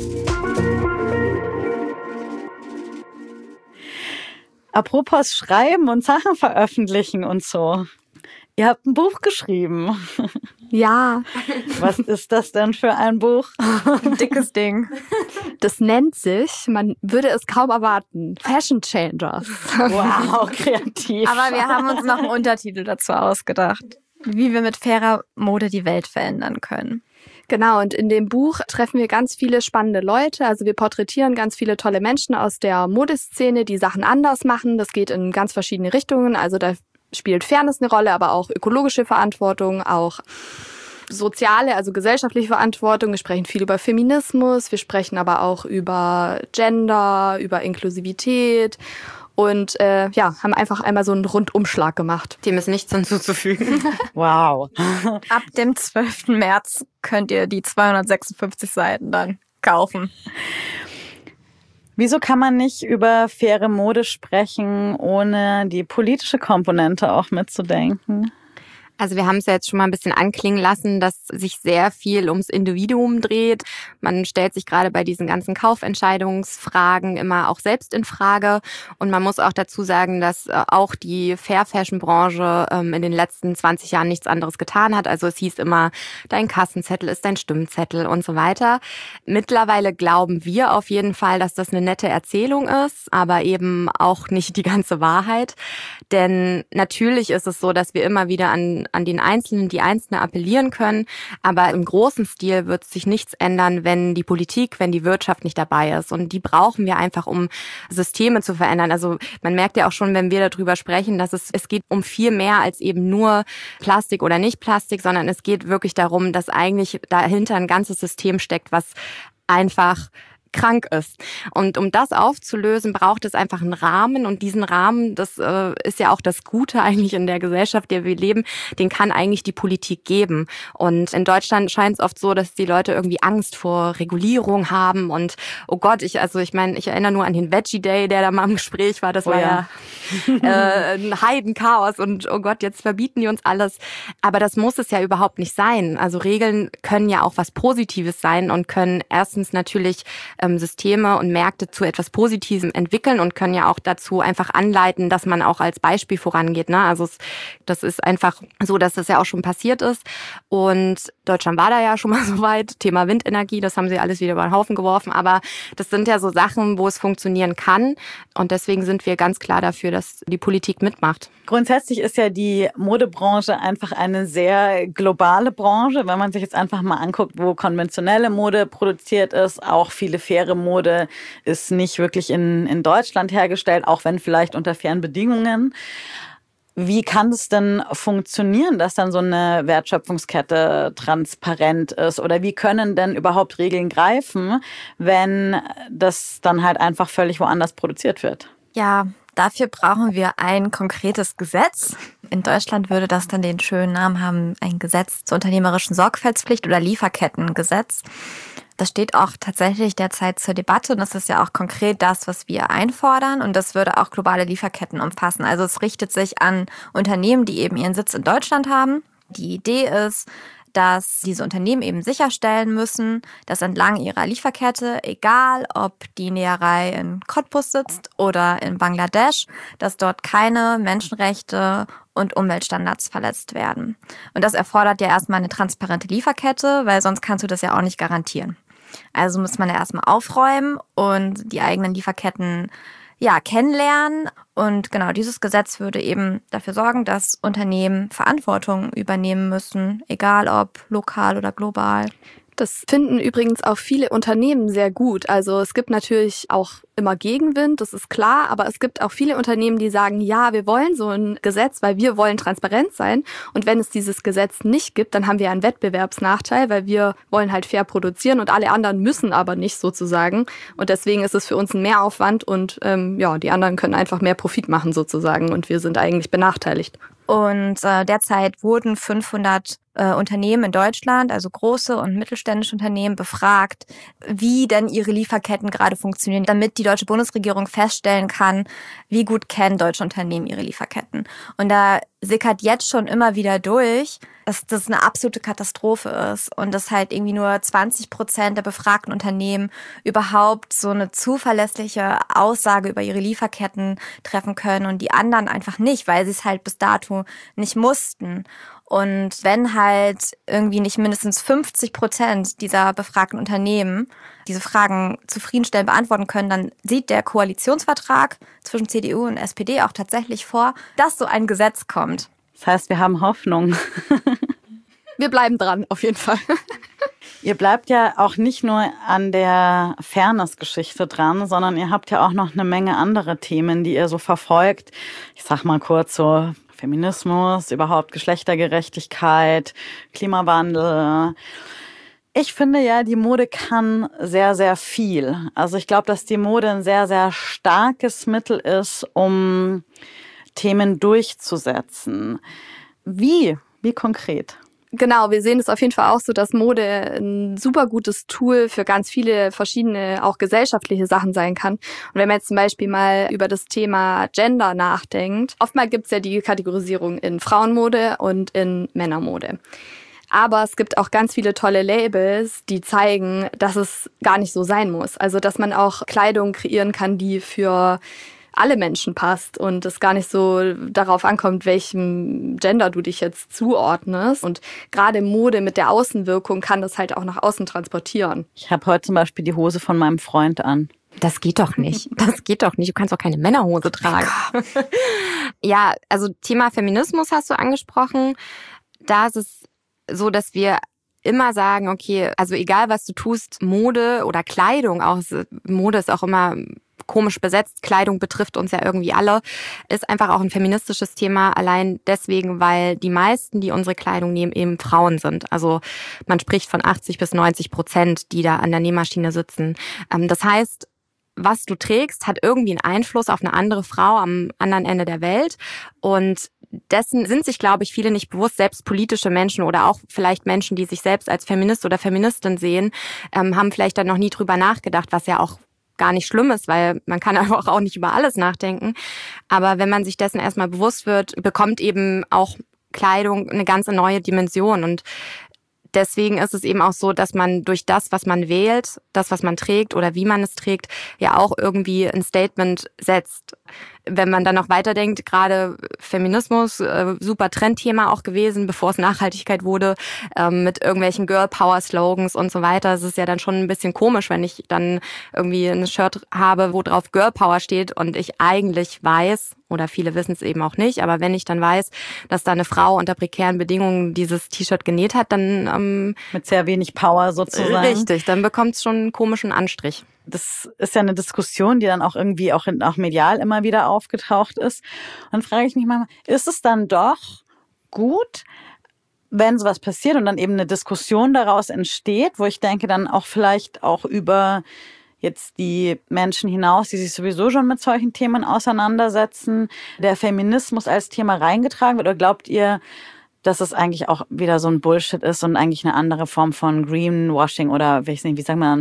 Apropos Schreiben und Sachen veröffentlichen und so. Ihr habt ein Buch geschrieben. Ja. Was ist das denn für ein Buch? Ein dickes Ding. Das nennt sich, man würde es kaum erwarten, Fashion Changers. Wow, kreativ. Aber wir haben uns noch einen Untertitel dazu ausgedacht. Wie wir mit fairer Mode die Welt verändern können. Genau, und in dem Buch treffen wir ganz viele spannende Leute. Also wir porträtieren ganz viele tolle Menschen aus der Modeszene, die Sachen anders machen. Das geht in ganz verschiedene Richtungen. Also da spielt Fairness eine Rolle, aber auch ökologische Verantwortung, auch soziale, also gesellschaftliche Verantwortung. Wir sprechen viel über Feminismus, wir sprechen aber auch über Gender, über Inklusivität. Und haben einfach einmal so einen Rundumschlag gemacht. Dem ist nichts hinzuzufügen. Wow. Ab dem 12. März könnt ihr die 256 Seiten dann kaufen. Wieso kann man nicht über faire Mode sprechen, ohne die politische Komponente auch mitzudenken? Also wir haben es ja jetzt schon mal ein bisschen anklingen lassen, dass sich sehr viel ums Individuum dreht. Man stellt sich gerade bei diesen ganzen Kaufentscheidungsfragen immer auch selbst in Frage. Und man muss auch dazu sagen, dass auch die Fair-Fashion-Branche in den letzten 20 Jahren nichts anderes getan hat. Also es hieß immer, dein Kassenzettel ist dein Stimmzettel und so weiter. Mittlerweile glauben wir auf jeden Fall, dass das eine nette Erzählung ist, aber eben auch nicht die ganze Wahrheit. Denn natürlich ist es so, dass wir immer wieder an den Einzelnen, die Einzelne appellieren können. Aber im großen Stil wird sich nichts ändern, wenn die Politik, wenn die Wirtschaft nicht dabei ist. Und die brauchen wir einfach, um Systeme zu verändern. Also man merkt ja auch schon, wenn wir darüber sprechen, dass es geht um viel mehr als eben nur Plastik oder nicht Plastik, sondern es geht wirklich darum, dass eigentlich dahinter ein ganzes System steckt, was einfach krank ist. Und um das aufzulösen, braucht es einfach einen Rahmen. Und diesen Rahmen, das ist ja auch das Gute eigentlich in der Gesellschaft, in der wir leben, den kann eigentlich die Politik geben. Und in Deutschland scheint es oft so, dass die Leute irgendwie Angst vor Regulierung haben. Und oh Gott, ich erinnere nur an den Veggie Day, der da mal im Gespräch war. Das war ja ein Heidenchaos. Und oh Gott, jetzt verbieten die uns alles. Aber das muss es ja überhaupt nicht sein. Also Regeln können ja auch was Positives sein und können erstens natürlich Systeme und Märkte zu etwas Positivem entwickeln und können ja auch dazu einfach anleiten, dass man auch als Beispiel vorangeht. Ne? Also das ist einfach so, dass das ja auch schon passiert ist. Und Deutschland war da ja schon mal so weit. Thema Windenergie, das haben sie alles wieder über den Haufen geworfen. Aber das sind ja so Sachen, wo es funktionieren kann. Und deswegen sind wir ganz klar dafür, dass die Politik mitmacht. Grundsätzlich ist ja die Modebranche einfach eine sehr globale Branche. Wenn man sich jetzt einfach mal anguckt, wo konventionelle Mode produziert ist, auch viele faire Mode ist nicht wirklich in Deutschland hergestellt, auch wenn vielleicht unter fairen Bedingungen. Wie kann es denn funktionieren, dass dann so eine Wertschöpfungskette transparent ist? Oder wie können denn überhaupt Regeln greifen, wenn das dann halt einfach völlig woanders produziert wird? Ja, dafür brauchen wir ein konkretes Gesetz. In Deutschland würde das dann den schönen Namen haben, ein Gesetz zur unternehmerischen Sorgfaltspflicht oder Lieferkettengesetz. Das steht auch tatsächlich derzeit zur Debatte und das ist ja auch konkret das, was wir einfordern und das würde auch globale Lieferketten umfassen. Also es richtet sich an Unternehmen, die eben ihren Sitz in Deutschland haben. Die Idee ist, dass diese Unternehmen eben sicherstellen müssen, dass entlang ihrer Lieferkette, egal ob die Näherei in Cottbus sitzt oder in Bangladesch, dass dort keine Menschenrechte und Umweltstandards verletzt werden. Und das erfordert ja erstmal eine transparente Lieferkette, weil sonst kannst du das ja auch nicht garantieren. Also muss man ja erstmal aufräumen und die eigenen Lieferketten kennenlernen. Und genau dieses Gesetz würde eben dafür sorgen, dass Unternehmen Verantwortung übernehmen müssen, egal ob lokal oder global. Das finden übrigens auch viele Unternehmen sehr gut. Also es gibt natürlich auch immer Gegenwind, das ist klar, aber es gibt auch viele Unternehmen, die sagen, ja, wir wollen so ein Gesetz, weil wir wollen transparent sein. Und wenn es dieses Gesetz nicht gibt, dann haben wir einen Wettbewerbsnachteil, weil wir wollen halt fair produzieren und alle anderen müssen aber nicht sozusagen. Und deswegen ist es für uns ein Mehraufwand und die anderen können einfach mehr Profit machen sozusagen und wir sind eigentlich benachteiligt. Und derzeit wurden 500 Unternehmen in Deutschland, also große und mittelständische Unternehmen, befragt, wie denn ihre Lieferketten gerade funktionieren, damit die deutsche Bundesregierung feststellen kann, wie gut kennen deutsche Unternehmen ihre Lieferketten. Und da sickert jetzt schon immer wieder durch, dass das eine absolute Katastrophe ist und dass halt irgendwie nur 20% der befragten Unternehmen überhaupt so eine zuverlässige Aussage über ihre Lieferketten treffen können und die anderen einfach nicht, weil sie es halt bis dato nicht mussten. Und wenn halt irgendwie nicht mindestens 50% dieser befragten Unternehmen diese Fragen zufriedenstellend beantworten können, dann sieht der Koalitionsvertrag zwischen CDU und SPD auch tatsächlich vor, dass so ein Gesetz kommt. Das heißt, wir haben Hoffnung. Wir bleiben dran, auf jeden Fall. Ihr bleibt ja auch nicht nur an der Fairness-Geschichte dran, sondern ihr habt ja auch noch eine Menge andere Themen, die ihr so verfolgt. Ich sag mal kurz so Feminismus, überhaupt Geschlechtergerechtigkeit, Klimawandel. Ich finde ja, die Mode kann sehr, sehr viel. Also ich glaube, dass die Mode ein sehr, sehr starkes Mittel ist, um Themen durchzusetzen. Wie konkret? Genau, wir sehen es auf jeden Fall auch so, dass Mode ein super gutes Tool für ganz viele verschiedene, auch gesellschaftliche Sachen sein kann. Und wenn man jetzt zum Beispiel mal über das Thema Gender nachdenkt, oftmals gibt es ja die Kategorisierung in Frauenmode und in Männermode. Aber es gibt auch ganz viele tolle Labels, die zeigen, dass es gar nicht so sein muss. Also, dass man auch Kleidung kreieren kann, die für alle Menschen passt und es gar nicht so darauf ankommt, welchem Gender du dich jetzt zuordnest. Und gerade Mode mit der Außenwirkung kann das halt auch nach außen transportieren. Ich habe heute zum Beispiel die Hose von meinem Freund an. Das geht doch nicht. Das geht doch nicht. Du kannst doch keine Männerhose tragen. Ja, also Thema Feminismus hast du angesprochen. Da ist es so, dass wir immer sagen, okay, also egal was du tust, Mode oder Kleidung, auch Mode ist auch immer komisch besetzt, Kleidung betrifft uns ja irgendwie alle, ist einfach auch ein feministisches Thema, allein deswegen, weil die meisten, die unsere Kleidung nehmen, eben Frauen sind. Also man spricht von 80-90%, die da an der Nähmaschine sitzen. Das heißt, was du trägst, hat irgendwie einen Einfluss auf eine andere Frau am anderen Ende der Welt. Und dessen sind sich, glaube ich, viele nicht bewusst. Selbst politische Menschen oder auch vielleicht Menschen, die sich selbst als Feminist oder Feministin sehen, haben vielleicht dann noch nie drüber nachgedacht, was ja auch gar nicht schlimm ist, weil man kann einfach auch nicht über alles nachdenken. Aber wenn man sich dessen erstmal bewusst wird, bekommt eben auch Kleidung eine ganz neue Dimension. Und deswegen ist es eben auch so, dass man durch das, was man wählt, das, was man trägt oder wie man es trägt, ja auch irgendwie ein Statement setzt. Wenn man dann noch weiterdenkt, gerade Feminismus, super Trendthema auch gewesen, bevor es Nachhaltigkeit wurde, mit irgendwelchen Girl-Power-Slogans und so weiter. Es ist ja dann schon ein bisschen komisch, wenn ich dann irgendwie ein Shirt habe, wo drauf Girl-Power steht und ich eigentlich weiß, oder viele wissen es eben auch nicht, aber wenn ich dann weiß, dass da eine Frau unter prekären Bedingungen dieses T-Shirt genäht hat, dann mit sehr wenig Power sozusagen. Richtig, dann bekommt es schon einen komischen Anstrich. Das ist ja eine Diskussion, die dann auch irgendwie auch medial immer wieder aufgetaucht ist. Und dann frage ich mich mal, ist es dann doch gut, wenn sowas passiert und dann eben eine Diskussion daraus entsteht, wo ich denke, dann auch vielleicht auch über jetzt die Menschen hinaus, die sich sowieso schon mit solchen Themen auseinandersetzen, der Feminismus als Thema reingetragen wird? Oder glaubt ihr, dass es eigentlich auch wieder so ein Bullshit ist und eigentlich eine andere Form von Greenwashing oder wie sagt man,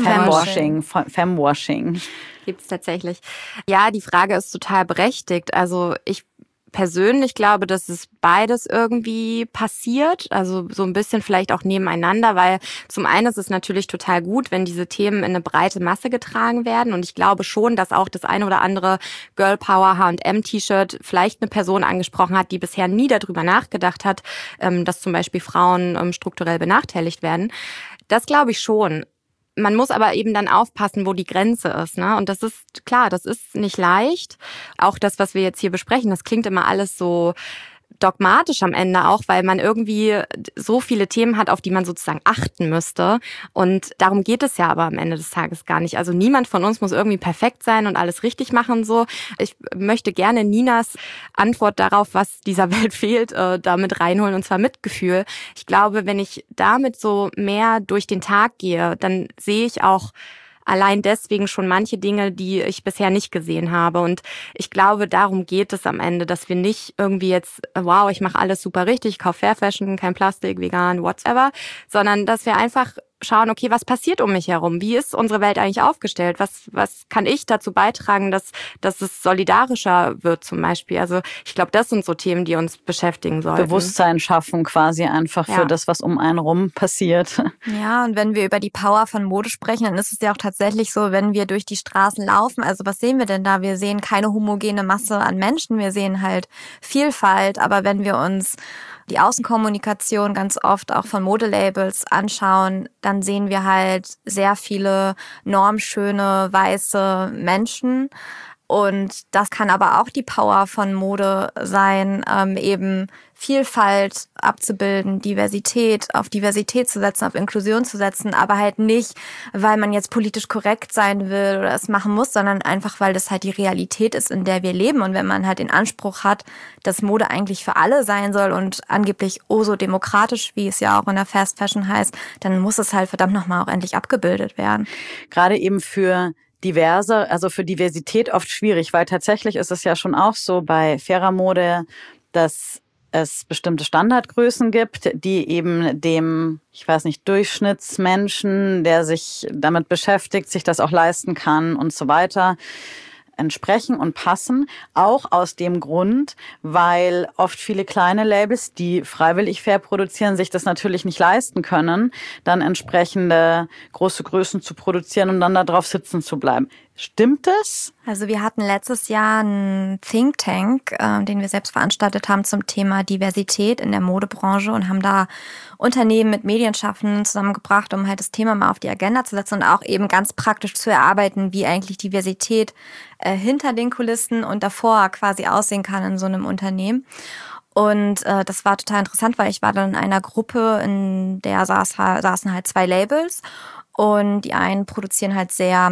Femwashing. Gibt's tatsächlich. Ja, die Frage ist total berechtigt. Also ich persönlich glaube, dass es beides irgendwie passiert, also so ein bisschen vielleicht auch nebeneinander, weil zum einen ist es natürlich total gut, wenn diese Themen in eine breite Masse getragen werden und ich glaube schon, dass auch das eine oder andere Girl Power H&M-T-Shirt vielleicht eine Person angesprochen hat, die bisher nie darüber nachgedacht hat, dass zum Beispiel Frauen strukturell benachteiligt werden. Das glaube ich schon. Man muss aber eben dann aufpassen, wo die Grenze ist, ne? Und das ist klar, das ist nicht leicht. Auch das, was wir jetzt hier besprechen, das klingt immer alles so dogmatisch am Ende auch, weil man irgendwie so viele Themen hat, auf die man sozusagen achten müsste. Und darum geht es ja aber am Ende des Tages gar nicht. Also niemand von uns muss irgendwie perfekt sein und alles richtig machen so. Ich möchte gerne Ninas Antwort darauf, was dieser Welt fehlt, damit reinholen, und zwar Mitgefühl. Ich glaube, wenn ich damit so mehr durch den Tag gehe, dann sehe ich auch allein deswegen schon manche Dinge, die ich bisher nicht gesehen habe. Und ich glaube, darum geht es am Ende, dass wir nicht irgendwie jetzt, wow, ich mache alles super richtig, ich kaufe Fair Fashion, kein Plastik, vegan, whatever, sondern dass wir einfach schauen, okay, was passiert um mich herum? Wie ist unsere Welt eigentlich aufgestellt? Was kann ich dazu beitragen, dass es solidarischer wird zum Beispiel? Also ich glaube, das sind so Themen, die uns beschäftigen sollten. Bewusstsein schaffen quasi einfach für das, was um einen rum passiert. Ja, und wenn wir über die Power von Mode sprechen, dann ist es ja auch tatsächlich so, wenn wir durch die Straßen laufen, also was sehen wir denn da? Wir sehen keine homogene Masse an Menschen, wir sehen halt Vielfalt, aber wenn wir uns die Außenkommunikation ganz oft auch von Modelabels anschauen, dann sehen wir halt sehr viele normschöne, weiße Menschen. Und das kann aber auch die Power von Mode sein, eben Vielfalt abzubilden, Diversität, auf Diversität zu setzen, auf Inklusion zu setzen, aber halt nicht, weil man jetzt politisch korrekt sein will oder es machen muss, sondern einfach, weil das halt die Realität ist, in der wir leben. Und wenn man halt den Anspruch hat, dass Mode eigentlich für alle sein soll und angeblich oh so demokratisch, wie es ja auch in der Fast Fashion heißt, dann muss es halt verdammt nochmal auch endlich abgebildet werden. Gerade eben für diverse, also für Diversität oft schwierig, weil tatsächlich ist es ja schon auch so bei fairer Mode, dass es bestimmte Standardgrößen gibt, die eben dem, ich weiß nicht, Durchschnittsmenschen, der sich damit beschäftigt, sich das auch leisten kann und so weiter, entsprechen und passen. Auch aus dem Grund, weil oft viele kleine Labels, die freiwillig fair produzieren, sich das natürlich nicht leisten können, dann entsprechende große Größen zu produzieren und dann da drauf sitzen zu bleiben. Stimmt das? Also wir hatten letztes Jahr einen Think Tank, den wir selbst veranstaltet haben zum Thema Diversität in der Modebranche und haben da Unternehmen mit Medienschaffenden zusammengebracht, um halt das Thema mal auf die Agenda zu setzen und auch eben ganz praktisch zu erarbeiten, wie eigentlich Diversität hinter den Kulissen und davor quasi aussehen kann in so einem Unternehmen. Und das war total interessant, weil ich war dann in einer Gruppe, in der saßen halt 2 Labels und die einen produzieren halt sehr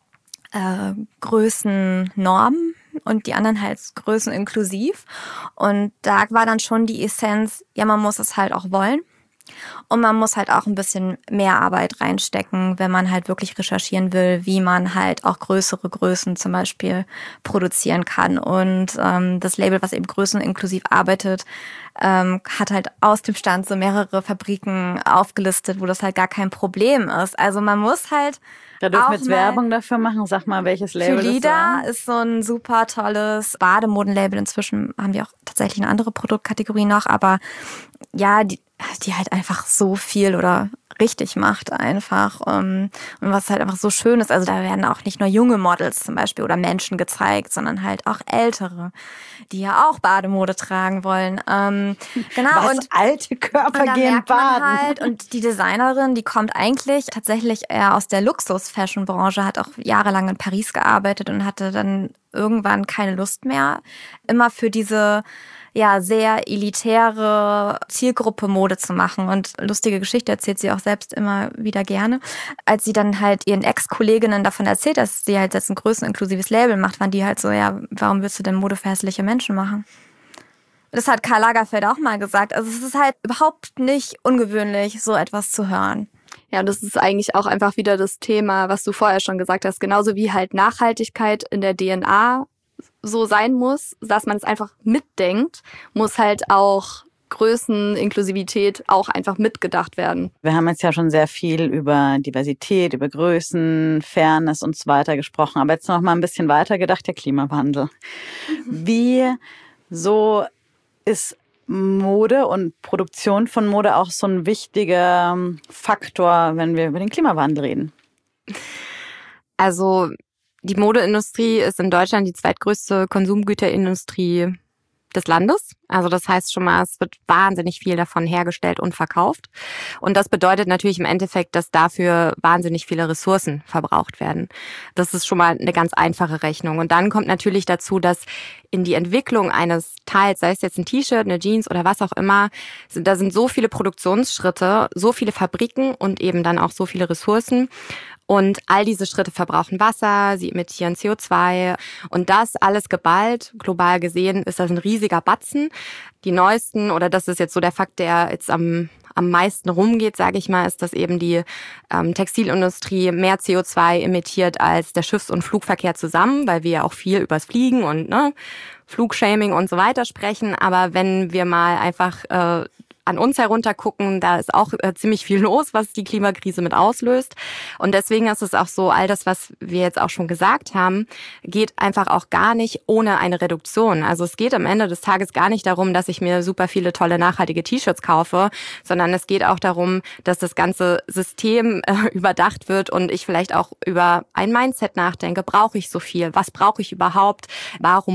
Größennormen und die anderen halt Größen inklusiv. Und da war dann schon die Essenz, ja, man muss es halt auch wollen. Und man muss halt auch ein bisschen mehr Arbeit reinstecken, wenn man halt wirklich recherchieren will, wie man halt auch größere Größen zum Beispiel produzieren kann. Und das Label, was eben größeninklusiv arbeitet, hat halt aus dem Stand so mehrere Fabriken aufgelistet, wo das halt gar kein Problem ist. Also man muss halt da dürfen wir jetzt Werbung dafür machen. Sag mal, welches Label Phylida das ist so ein super tolles Bademodenlabel. Inzwischen haben die auch tatsächlich eine andere Produktkategorie noch, aber ja, die halt einfach so viel oder richtig macht einfach. Und was halt einfach so schön ist, also da werden auch nicht nur junge Models zum Beispiel oder Menschen gezeigt, sondern halt auch ältere, die ja auch Bademode tragen wollen. Genau. Was, und alte Körper und gehen baden. Halt, und die Designerin, die kommt eigentlich tatsächlich eher aus der Luxus-Fashion-Branche, hat auch jahrelang in Paris gearbeitet und hatte dann irgendwann keine Lust mehr, immer für diese sehr elitäre Zielgruppe Mode zu machen. Und lustige Geschichte erzählt sie auch selbst immer wieder gerne. Als sie dann halt ihren Ex-Kolleginnen davon erzählt, dass sie halt jetzt ein größeninklusives Label macht, waren die halt so, ja, warum willst du denn Mode für hässliche Menschen machen? Das hat Karl Lagerfeld auch mal gesagt. Also es ist halt überhaupt nicht ungewöhnlich, so etwas zu hören. Ja, und das ist eigentlich auch einfach wieder das Thema, was du vorher schon gesagt hast. Genauso wie halt Nachhaltigkeit in der DNA so sein muss, dass man es einfach mitdenkt, muss halt auch Größeninklusivität auch einfach mitgedacht werden. Wir haben jetzt ja schon sehr viel über Diversität, über Größen, Fairness und so weiter gesprochen. Aber jetzt noch mal ein bisschen weiter gedacht, der Klimawandel. Wie so ist Mode und Produktion von Mode auch so ein wichtiger Faktor, wenn wir über den Klimawandel reden? Also die Modeindustrie ist in Deutschland die zweitgrößte Konsumgüterindustrie des Landes. Also das heißt schon mal, es wird wahnsinnig viel davon hergestellt und verkauft. Und das bedeutet natürlich im Endeffekt, dass dafür wahnsinnig viele Ressourcen verbraucht werden. Das ist schon mal eine ganz einfache Rechnung. Und dann kommt natürlich dazu, dass in die Entwicklung eines Teils, sei es jetzt ein T-Shirt, eine Jeans oder was auch immer, da sind so viele Produktionsschritte, so viele Fabriken und eben dann auch so viele Ressourcen. Und all diese Schritte verbrauchen Wasser, sie emittieren CO2 und das alles geballt, global gesehen, ist das ein riesiger Batzen. Die neuesten, oder das ist jetzt so der Fakt, der jetzt am meisten rumgeht, sage ich mal, ist, dass eben die Textilindustrie mehr CO2 emittiert als der Schiffs- und Flugverkehr zusammen, weil wir ja auch viel übers Fliegen und Flugshaming und so weiter sprechen. Aber wenn wir mal einfach an uns heruntergucken, da ist auch ziemlich viel los, was die Klimakrise mit auslöst. Und deswegen ist es auch so, all das, was wir jetzt auch schon gesagt haben, geht einfach auch gar nicht ohne eine Reduktion. Also es geht am Ende des Tages gar nicht darum, dass ich mir super viele tolle nachhaltige T-Shirts kaufe, sondern es geht auch darum, dass das ganze System überdacht wird und ich vielleicht auch über ein Mindset nachdenke. Brauche ich so viel? Was brauche ich überhaupt? Warum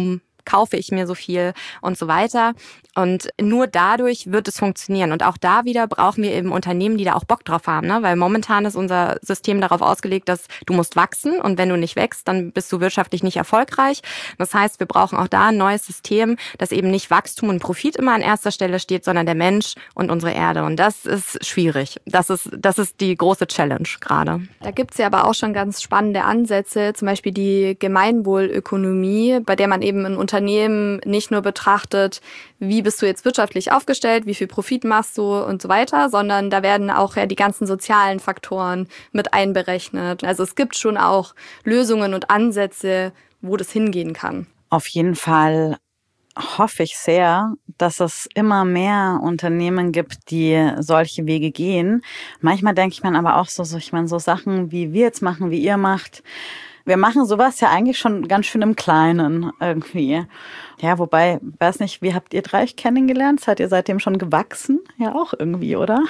kaufe ich mir so viel und so weiter. Und nur dadurch wird es funktionieren. Und auch da wieder brauchen wir eben Unternehmen, die da auch Bock drauf haben, ne? Weil momentan ist unser System darauf ausgelegt, dass du musst wachsen und wenn du nicht wächst, dann bist du wirtschaftlich nicht erfolgreich. Das heißt, wir brauchen auch da ein neues System, das eben nicht Wachstum und Profit immer an erster Stelle steht, sondern der Mensch und unsere Erde. Und das ist schwierig. Das ist die große Challenge gerade. Da gibt's ja aber auch schon ganz spannende Ansätze, zum Beispiel die Gemeinwohlökonomie, bei der man eben ein Unternehmen nicht nur betrachtet, wie bist du jetzt wirtschaftlich aufgestellt, wie viel Profit machst du und so weiter, sondern da werden auch ja die ganzen sozialen Faktoren mit einberechnet. Also es gibt schon auch Lösungen und Ansätze, wo das hingehen kann. Auf jeden Fall hoffe ich sehr, dass es immer mehr Unternehmen gibt, die solche Wege gehen. Manchmal denke ich mir aber auch so Sachen, wie wir jetzt machen, wie ihr macht. Wir machen sowas ja eigentlich schon ganz schön im Kleinen irgendwie. Ja, wobei, weiß nicht, wie habt ihr 3 euch kennengelernt? Seid ihr seitdem schon gewachsen? Ja, auch irgendwie, oder?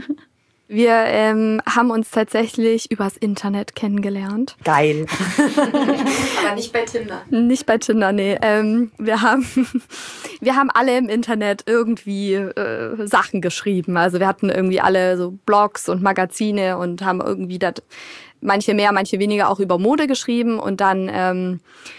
Wir haben uns tatsächlich übers Internet kennengelernt. Geil. Aber nicht bei Tinder. Nicht bei Tinder, nee. Wir haben alle im Internet irgendwie Sachen geschrieben. Also wir hatten irgendwie alle so Blogs und Magazine und haben irgendwie manche mehr, manche weniger auch über Mode geschrieben. Und dann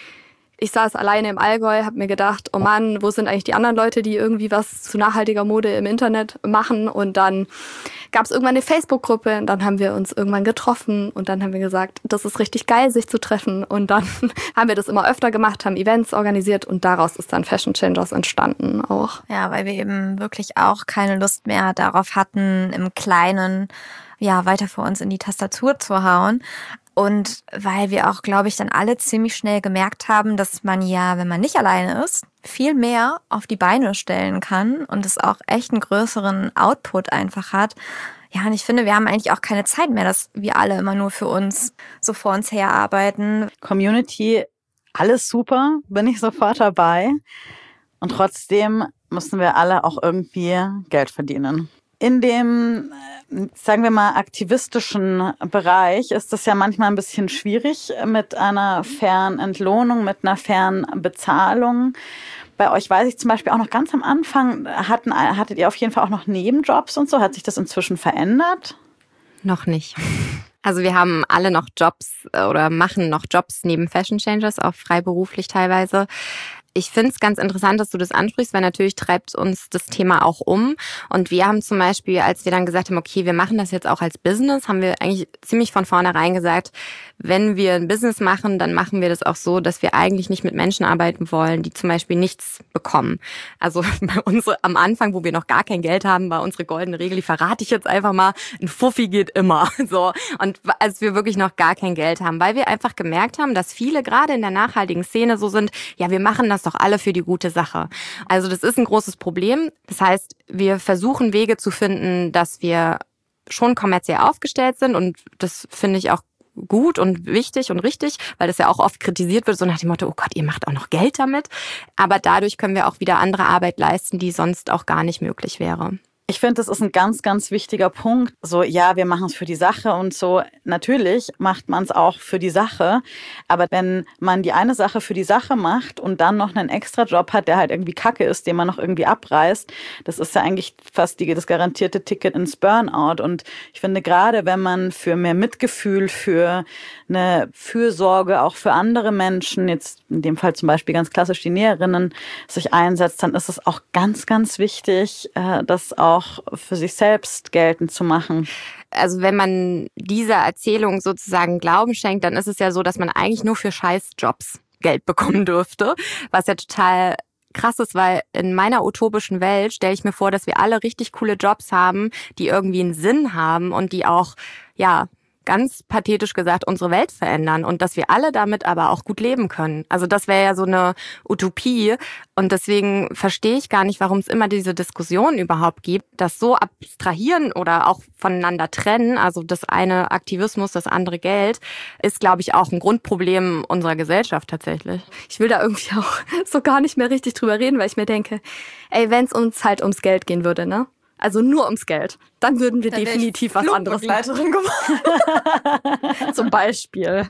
ich saß alleine im Allgäu, habe mir gedacht, oh Mann, wo sind eigentlich die anderen Leute, die irgendwie was zu nachhaltiger Mode im Internet machen? Und dann gab es irgendwann eine Facebook-Gruppe und dann haben wir uns irgendwann getroffen und dann haben wir gesagt, das ist richtig geil, sich zu treffen. Und dann haben wir das immer öfter gemacht, haben Events organisiert und daraus ist dann Fashion Changers entstanden auch. Ja, weil wir eben wirklich auch keine Lust mehr darauf hatten, im Kleinen weiter vor uns in die Tastatur zu hauen. Und weil wir auch, glaube ich, dann alle ziemlich schnell gemerkt haben, dass man ja, wenn man nicht alleine ist, viel mehr auf die Beine stellen kann und es auch echt einen größeren Output einfach hat. Ja, und ich finde, wir haben eigentlich auch keine Zeit mehr, dass wir alle immer nur für uns so vor uns her arbeiten. Community, alles super, bin ich sofort dabei. Und trotzdem müssen wir alle auch irgendwie Geld verdienen. In dem, sagen wir mal, aktivistischen Bereich ist das ja manchmal ein bisschen schwierig mit einer fairen Entlohnung, mit einer fairen Bezahlung. Bei euch weiß ich zum Beispiel auch noch ganz am Anfang, hattet ihr auf jeden Fall auch noch Nebenjobs und so. Hat sich das inzwischen verändert? Noch nicht. Also wir haben alle noch Jobs oder machen noch Jobs neben Fashion Changers, auch freiberuflich teilweise. Ich finde es ganz interessant, dass du das ansprichst, weil natürlich treibt uns das Thema auch um. Und wir haben zum Beispiel, als wir dann gesagt haben, okay, wir machen das jetzt auch als Business, haben wir eigentlich ziemlich von vornherein gesagt, wenn wir ein Business machen, dann machen wir das auch so, dass wir eigentlich nicht mit Menschen arbeiten wollen, die zum Beispiel nichts bekommen. Also bei uns am Anfang, wo wir noch gar kein Geld haben, war unsere goldene Regel, die verrate ich jetzt einfach mal, ein Fuffi geht immer. So. Und als wir wirklich noch gar kein Geld haben, weil wir einfach gemerkt haben, dass viele gerade in der nachhaltigen Szene so sind, ja, wir machen das doch alle für die gute Sache. Also das ist ein großes Problem. Das heißt, wir versuchen Wege zu finden, dass wir schon kommerziell aufgestellt sind und das finde ich auch gut und wichtig und richtig, weil das ja auch oft kritisiert wird, so nach dem Motto, oh Gott, ihr macht auch noch Geld damit. Aber dadurch können wir auch wieder andere Arbeit leisten, die sonst auch gar nicht möglich wäre. Ich finde, das ist ein ganz, ganz wichtiger Punkt. So, ja, wir machen es für die Sache und so. Natürlich macht man es auch für die Sache. Aber wenn man die eine Sache für die Sache macht und dann noch einen Extrajob hat, der halt irgendwie Kacke ist, den man noch irgendwie abreißt, das ist ja eigentlich fast das garantierte Ticket ins Burnout. Und ich finde, gerade wenn man für mehr Mitgefühl, für eine Fürsorge auch für andere Menschen, jetzt in dem Fall zum Beispiel ganz klassisch die Näherinnen, sich einsetzt, dann ist es auch ganz, ganz wichtig, das auch für sich selbst geltend zu machen. Also wenn man dieser Erzählung sozusagen Glauben schenkt, dann ist es ja so, dass man eigentlich nur für Scheißjobs Geld bekommen dürfte, was ja total krass ist, weil in meiner utopischen Welt stelle ich mir vor, dass wir alle richtig coole Jobs haben, die irgendwie einen Sinn haben und die auch, ja, ganz pathetisch gesagt, unsere Welt verändern und dass wir alle damit aber auch gut leben können. Also das wäre ja so eine Utopie und deswegen verstehe ich gar nicht, warum es immer diese Diskussion überhaupt gibt, das so abstrahieren oder auch voneinander trennen, also das eine Aktivismus, das andere Geld, ist, glaube ich, auch ein Grundproblem unserer Gesellschaft tatsächlich. Ich will da irgendwie auch so gar nicht mehr richtig drüber reden, weil ich mir denke, ey, wenn es uns halt ums Geld gehen würde, ne? Also nur ums Geld. Dann würden wir definitiv was anderes machen. Zum Beispiel.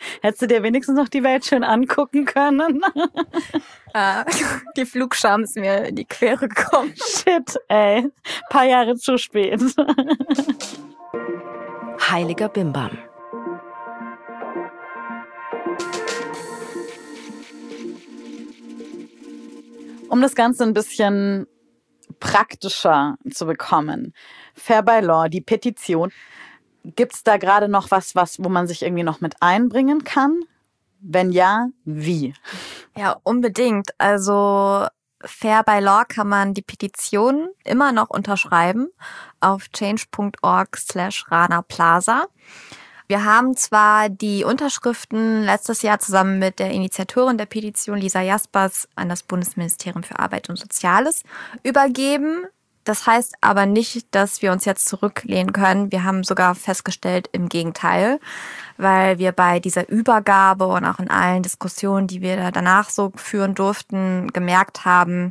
Hättest du dir wenigstens noch die Welt schön angucken können? Die Flugscham ist mir in die Quere gekommen. Shit, ey. Paar Jahre zu spät. Heiliger Bimbam. Um das Ganze ein bisschen praktischer zu bekommen. Fair by Law, die Petition. Gibt's da gerade noch was, wo man sich irgendwie noch mit einbringen kann? Wenn ja, wie? Ja, unbedingt. Also Fair by Law kann man die Petition immer noch unterschreiben auf change.org/Rana Plaza. Wir haben zwar die Unterschriften letztes Jahr zusammen mit der Initiatorin der Petition, Lisa Jaspers, an das Bundesministerium für Arbeit und Soziales übergeben. Das heißt aber nicht, dass wir uns jetzt zurücklehnen können. Wir haben sogar festgestellt, im Gegenteil, weil wir bei dieser Übergabe und auch in allen Diskussionen, die wir danach so führen durften, gemerkt haben,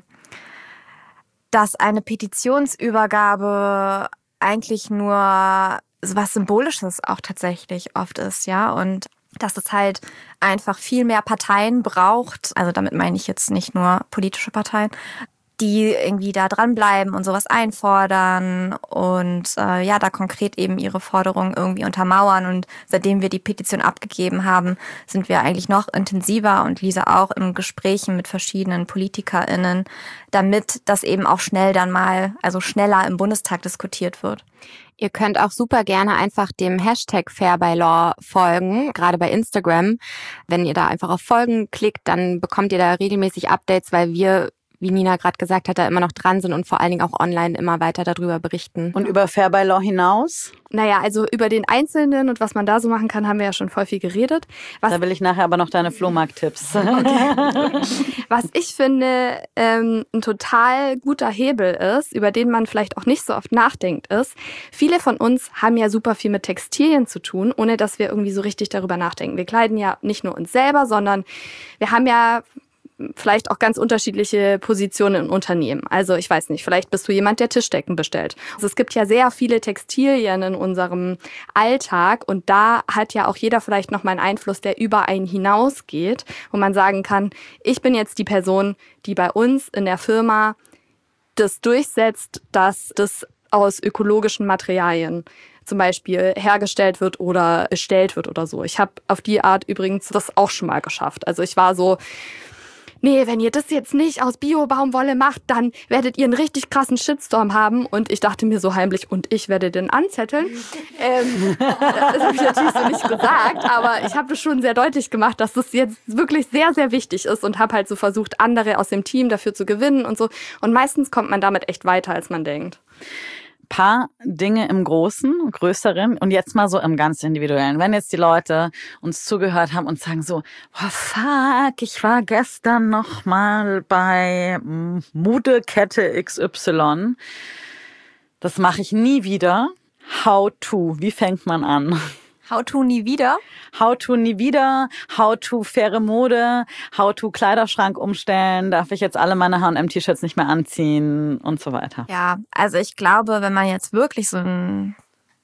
dass eine Petitionsübergabe eigentlich nur was Symbolisches auch tatsächlich oft ist, ja, und dass es halt einfach viel mehr Parteien braucht, also damit meine ich jetzt nicht nur politische Parteien, die irgendwie da dranbleiben und sowas einfordern und da konkret eben ihre Forderungen irgendwie untermauern. Und seitdem wir die Petition abgegeben haben, sind wir eigentlich noch intensiver und Lisa auch in Gesprächen mit verschiedenen PolitikerInnen, damit das eben auch schneller im Bundestag diskutiert wird. Ihr könnt auch super gerne einfach dem Hashtag FairByLaw folgen, gerade bei Instagram. Wenn ihr da einfach auf Folgen klickt, dann bekommt ihr da regelmäßig Updates, weil wir, wie Nina gerade gesagt hat, da immer noch dran sind und vor allen Dingen auch online immer weiter darüber berichten. Und über Fair by Law hinaus? Naja, also über den Einzelnen und was man da so machen kann, haben wir ja schon voll viel geredet. Da will ich nachher aber noch deine Flohmarkt-Tipps. Okay. Was ich finde, ein total guter Hebel ist, über den man vielleicht auch nicht so oft nachdenkt, ist, viele von uns haben ja super viel mit Textilien zu tun, ohne dass wir irgendwie so richtig darüber nachdenken. Wir kleiden ja nicht nur uns selber, sondern wir haben ja vielleicht auch ganz unterschiedliche Positionen in Unternehmen. Also ich weiß nicht, vielleicht bist du jemand, der Tischdecken bestellt. Also es gibt ja sehr viele Textilien in unserem Alltag und da hat ja auch jeder vielleicht noch mal einen Einfluss, der über einen hinausgeht, wo man sagen kann, ich bin jetzt die Person, die bei uns in der Firma das durchsetzt, dass das aus ökologischen Materialien zum Beispiel hergestellt wird oder bestellt wird oder so. Ich habe auf die Art übrigens das auch schon mal geschafft. Also ich war so, nee, wenn ihr das jetzt nicht aus Bio-Baumwolle macht, dann werdet ihr einen richtig krassen Shitstorm haben. Und ich dachte mir so heimlich, und ich werde den anzetteln. Das habe ich natürlich so nicht gesagt, aber ich habe das schon sehr deutlich gemacht, dass das jetzt wirklich sehr, sehr wichtig ist und habe halt so versucht, andere aus dem Team dafür zu gewinnen und so. Und meistens kommt man damit echt weiter, als man denkt. Paar Dinge im Großen, Größeren und jetzt mal so im ganz Individuellen. Wenn jetzt die Leute uns zugehört haben und sagen so, oh fuck, ich war gestern noch mal bei Modekette XY. Das mache ich nie wieder. How to? Wie fängt man an? How to nie wieder? How to nie wieder, how to faire Mode, how to Kleiderschrank umstellen, darf ich jetzt alle meine H&M-T-Shirts nicht mehr anziehen und so weiter. Ja, also ich glaube, wenn man jetzt wirklich so ein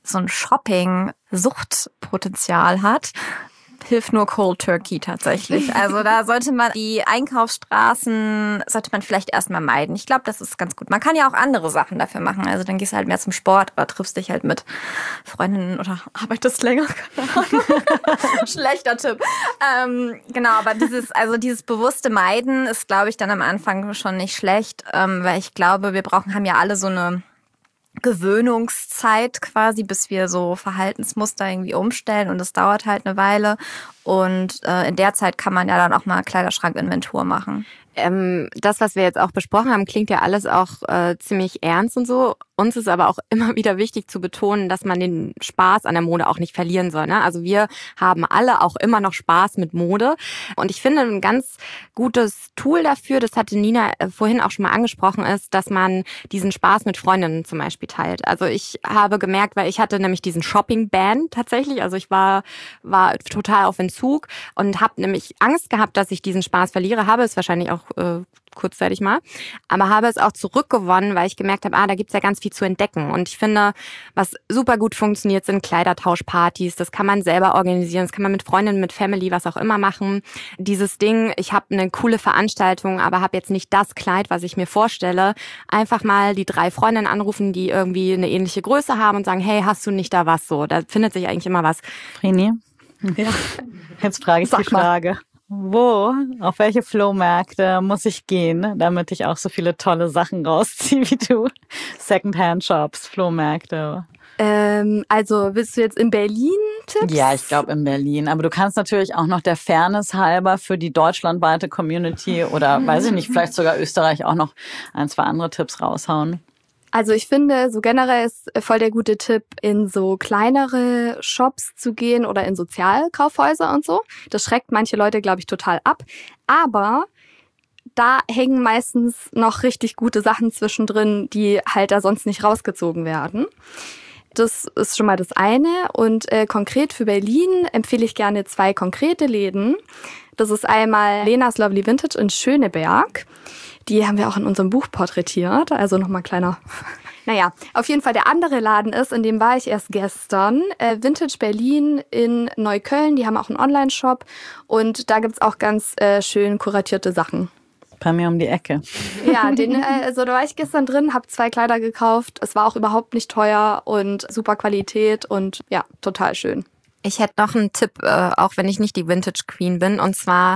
Shopping-Suchtpotenzial hat, hilft nur Cold Turkey tatsächlich. Also da sollte man die Einkaufsstraßen, vielleicht erstmal meiden. Ich glaube, das ist ganz gut. Man kann ja auch andere Sachen dafür machen. Also dann gehst du halt mehr zum Sport oder triffst dich halt mit Freundinnen oder arbeitest länger. Schlechter Tipp. Genau, aber dieses bewusste Meiden ist, glaube ich, dann am Anfang schon nicht schlecht, weil ich glaube, haben ja alle so eine Gewöhnungszeit quasi, bis wir so Verhaltensmuster irgendwie umstellen und das dauert halt eine Weile und in der Zeit kann man ja dann auch mal Kleiderschrankinventur machen. Das, was wir jetzt auch besprochen haben, klingt ja alles auch ziemlich ernst und so. Uns ist aber auch immer wieder wichtig zu betonen, dass man den Spaß an der Mode auch nicht verlieren soll. Ne? Also wir haben alle auch immer noch Spaß mit Mode. Und ich finde, ein ganz gutes Tool dafür, das hatte Nina vorhin auch schon mal angesprochen, ist, dass man diesen Spaß mit Freundinnen zum Beispiel teilt. Also ich habe gemerkt, weil ich hatte nämlich diesen Shopping-Ban tatsächlich. Also ich war total auf Entzug und habe nämlich Angst gehabt, dass ich diesen Spaß verliere. Habe es wahrscheinlich auch kurzzeitig mal. Aber habe es auch zurückgewonnen, weil ich gemerkt habe, da gibt's ja ganz viel zu entdecken. Und ich finde, was super gut funktioniert, sind Kleidertauschpartys. Das kann man selber organisieren, das kann man mit Freundinnen, mit Family, was auch immer machen. Dieses Ding, ich habe eine coole Veranstaltung, aber habe jetzt nicht das Kleid, was ich mir vorstelle. Einfach mal die 3 Freundinnen anrufen, die irgendwie eine ähnliche Größe haben und sagen, hey, hast du nicht da was so? Da findet sich eigentlich immer was. Vreni? Ja. Jetzt frage ich die Frage. Auf welche Flohmärkte muss ich gehen, damit ich auch so viele tolle Sachen rausziehe wie du? Secondhand-Shops, Flohmärkte. Also willst du jetzt in Berlin Tipps? Ja, ich glaube in Berlin. Aber du kannst natürlich auch noch der Fairness halber für die deutschlandweite Community oder, weiß ich nicht, vielleicht sogar Österreich auch noch 1, 2 andere Tipps raushauen. Also ich finde, so generell ist voll der gute Tipp, in so kleinere Shops zu gehen oder in Sozialkaufhäuser und so. Das schreckt manche Leute, glaube ich, total ab. Aber da hängen meistens noch richtig gute Sachen zwischendrin, die halt da sonst nicht rausgezogen werden. Das ist schon mal das eine. Und konkret für Berlin empfehle ich gerne 2 konkrete Läden. Das ist einmal Lenas Lovely Vintage in Schöneberg. Die haben wir auch in unserem Buch porträtiert, also nochmal kleiner. Naja, auf jeden Fall der andere Laden ist, in dem war ich erst gestern, Vintage Berlin in Neukölln. Die haben auch einen Online-Shop und da gibt's auch ganz schön kuratierte Sachen. Bei mir um die Ecke. Ja, da war ich gestern drin, habe 2 Kleider gekauft. Es war auch überhaupt nicht teuer und super Qualität und ja, total schön. Ich hätte noch einen Tipp, auch wenn ich nicht die Vintage Queen bin. Und zwar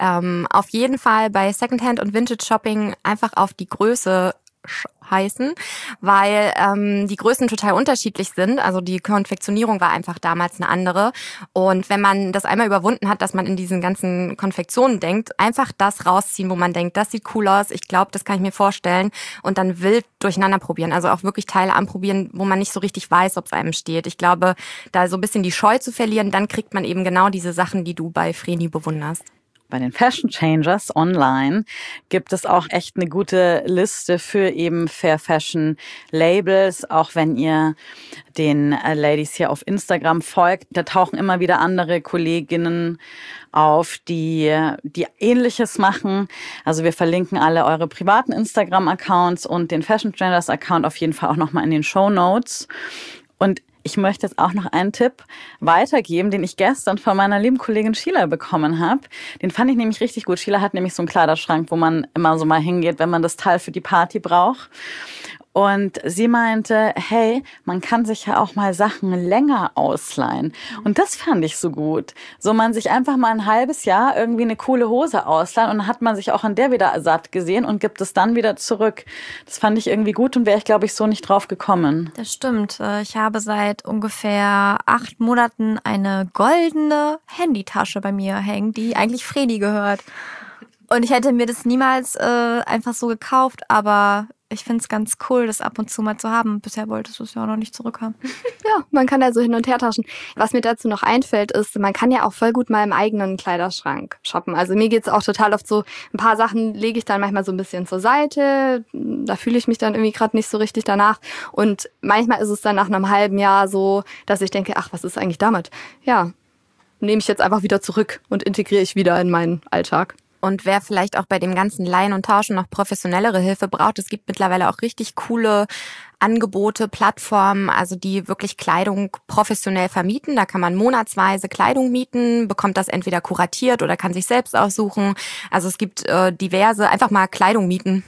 auf jeden Fall bei Secondhand und Vintage Shopping einfach auf die Größe heißen, weil die Größen total unterschiedlich sind. Also die Konfektionierung war einfach damals eine andere. Und wenn man das einmal überwunden hat, dass man in diesen ganzen Konfektionen denkt, einfach das rausziehen, wo man denkt, das sieht cool aus, ich glaube, das kann ich mir vorstellen. Und dann wild durcheinander probieren. Also auch wirklich Teile anprobieren, wo man nicht so richtig weiß, ob es einem steht. Ich glaube, da so ein bisschen die Scheu zu verlieren, dann kriegt man eben genau diese Sachen, die du bei Vreni bewunderst. Bei den Fashion Changers online gibt es auch echt eine gute Liste für eben Fair Fashion Labels. Auch wenn ihr den Ladies hier auf Instagram folgt, da tauchen immer wieder andere Kolleginnen auf, die Ähnliches machen. Also wir verlinken alle eure privaten Instagram-Accounts und den Fashion Changers Account auf jeden Fall auch nochmal in den Shownotes. Und ich möchte jetzt auch noch einen Tipp weitergeben, den ich gestern von meiner lieben Kollegin Sheila bekommen habe. Den fand ich nämlich richtig gut. Sheila hat nämlich so einen Kleiderschrank, wo man immer so mal hingeht, wenn man das Teil für die Party braucht. Und sie meinte, hey, man kann sich ja auch mal Sachen länger ausleihen. Und das fand ich so gut. So man sich einfach mal ein halbes Jahr irgendwie eine coole Hose ausleihen und dann hat man sich auch an der wieder satt gesehen und gibt es dann wieder zurück. Das fand ich irgendwie gut und wäre ich, glaube ich, so nicht drauf gekommen. Das stimmt. Ich habe seit ungefähr 8 Monaten eine goldene Handytasche bei mir hängen, die eigentlich Vreni gehört. Und ich hätte mir das niemals einfach so gekauft, aber ich finde es ganz cool, das ab und zu mal zu haben. Bisher wolltest du es ja auch noch nicht zurückhaben. Ja, man kann da so hin und her tauschen. Was mir dazu noch einfällt, ist, man kann ja auch voll gut mal im eigenen Kleiderschrank shoppen. Also mir geht's auch total oft so, ein paar Sachen lege ich dann manchmal so ein bisschen zur Seite. Da fühle ich mich dann irgendwie gerade nicht so richtig danach. Und manchmal ist es dann nach einem halben Jahr so, dass ich denke, ach, was ist eigentlich damit? Ja, nehme ich jetzt einfach wieder zurück und integriere ich wieder in meinen Alltag. Und wer vielleicht auch bei dem ganzen Leihen und Tauschen noch professionellere Hilfe braucht, es gibt mittlerweile auch richtig coole Angebote, Plattformen, also die wirklich Kleidung professionell vermieten. Da kann man monatsweise Kleidung mieten, bekommt das entweder kuratiert oder kann sich selbst aussuchen. Also es gibt diverse, einfach mal Kleidung mieten.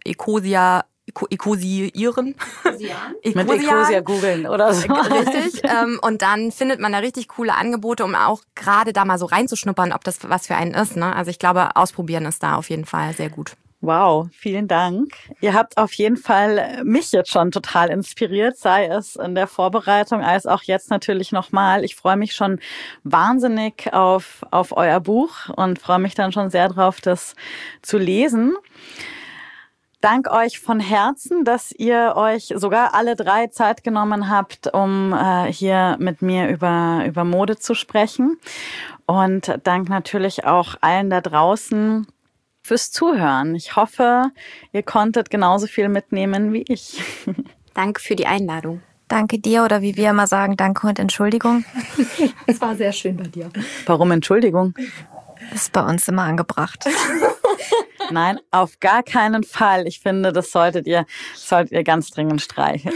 Ecosiieren. Mit Ecosia googeln oder so. Richtig. Und dann findet man da richtig coole Angebote, um auch gerade da mal so reinzuschnuppern, ob das was für einen ist. Ne? Also ich glaube, ausprobieren ist da auf jeden Fall sehr gut. Wow, vielen Dank. Ihr habt auf jeden Fall mich jetzt schon total inspiriert, sei es in der Vorbereitung als auch jetzt natürlich nochmal. Ich freue mich schon wahnsinnig auf euer Buch und freue mich dann schon sehr drauf, das zu lesen. Dank euch von Herzen, dass ihr euch sogar alle 3 Zeit genommen habt, um hier mit mir über Mode zu sprechen. Und Dank natürlich auch allen da draußen fürs Zuhören. Ich hoffe, ihr konntet genauso viel mitnehmen wie ich. Danke für die Einladung. Danke dir oder wie wir immer sagen, danke und Entschuldigung. Es war sehr schön bei dir. Warum Entschuldigung? Ist bei uns immer angebracht. Nein, auf gar keinen Fall. Ich finde, das solltet ihr ganz dringend streicheln.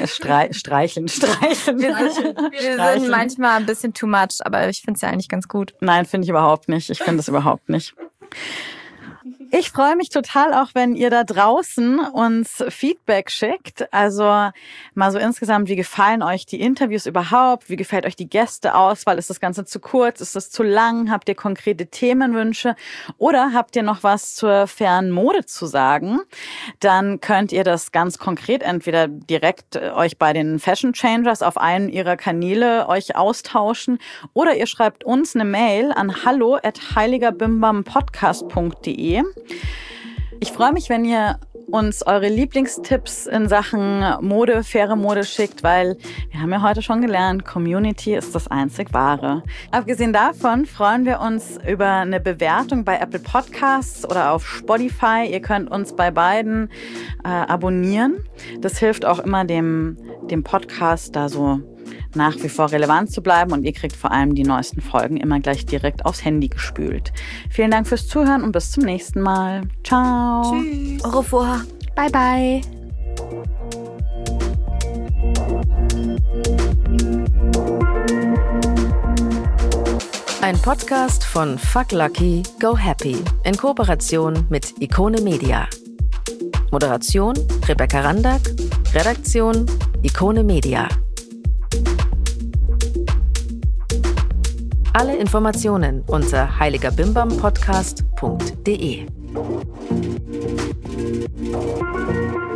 Wir sind manchmal ein bisschen too much, aber ich finde es ja eigentlich ganz gut. Nein, finde ich überhaupt nicht. Ich finde es überhaupt nicht. Ich freue mich total auch, wenn ihr da draußen uns Feedback schickt. Also mal so insgesamt, wie gefallen euch die Interviews überhaupt? Wie gefällt euch die Gästeauswahl? Ist das Ganze zu kurz? Ist das zu lang? Habt ihr konkrete Themenwünsche? Oder habt ihr noch was zur fairen Mode zu sagen? Dann könnt ihr das ganz konkret entweder direkt euch bei den Fashion Changers auf einen ihrer Kanäle euch austauschen oder ihr schreibt uns eine Mail an hallo@heiligerbimbampodcast.de. Ich freue mich, wenn ihr uns eure Lieblingstipps in Sachen Mode, faire Mode schickt, weil wir haben ja heute schon gelernt, Community ist das einzig Wahre. Abgesehen davon freuen wir uns über eine Bewertung bei Apple Podcasts oder auf Spotify. Ihr könnt uns bei beiden abonnieren. Das hilft auch immer dem Podcast da so nach wie vor relevant zu bleiben und ihr kriegt vor allem die neuesten Folgen immer gleich direkt aufs Handy gespült. Vielen Dank fürs Zuhören und bis zum nächsten Mal. Ciao. Tschüss. Au revoir. Bye, bye. Ein Podcast von Fuck Lucky, Go Happy in Kooperation mit Ikone Media. Moderation Rebecca Randack, Redaktion Ikone Media. Alle Informationen unter heiligerbimbampodcast.de.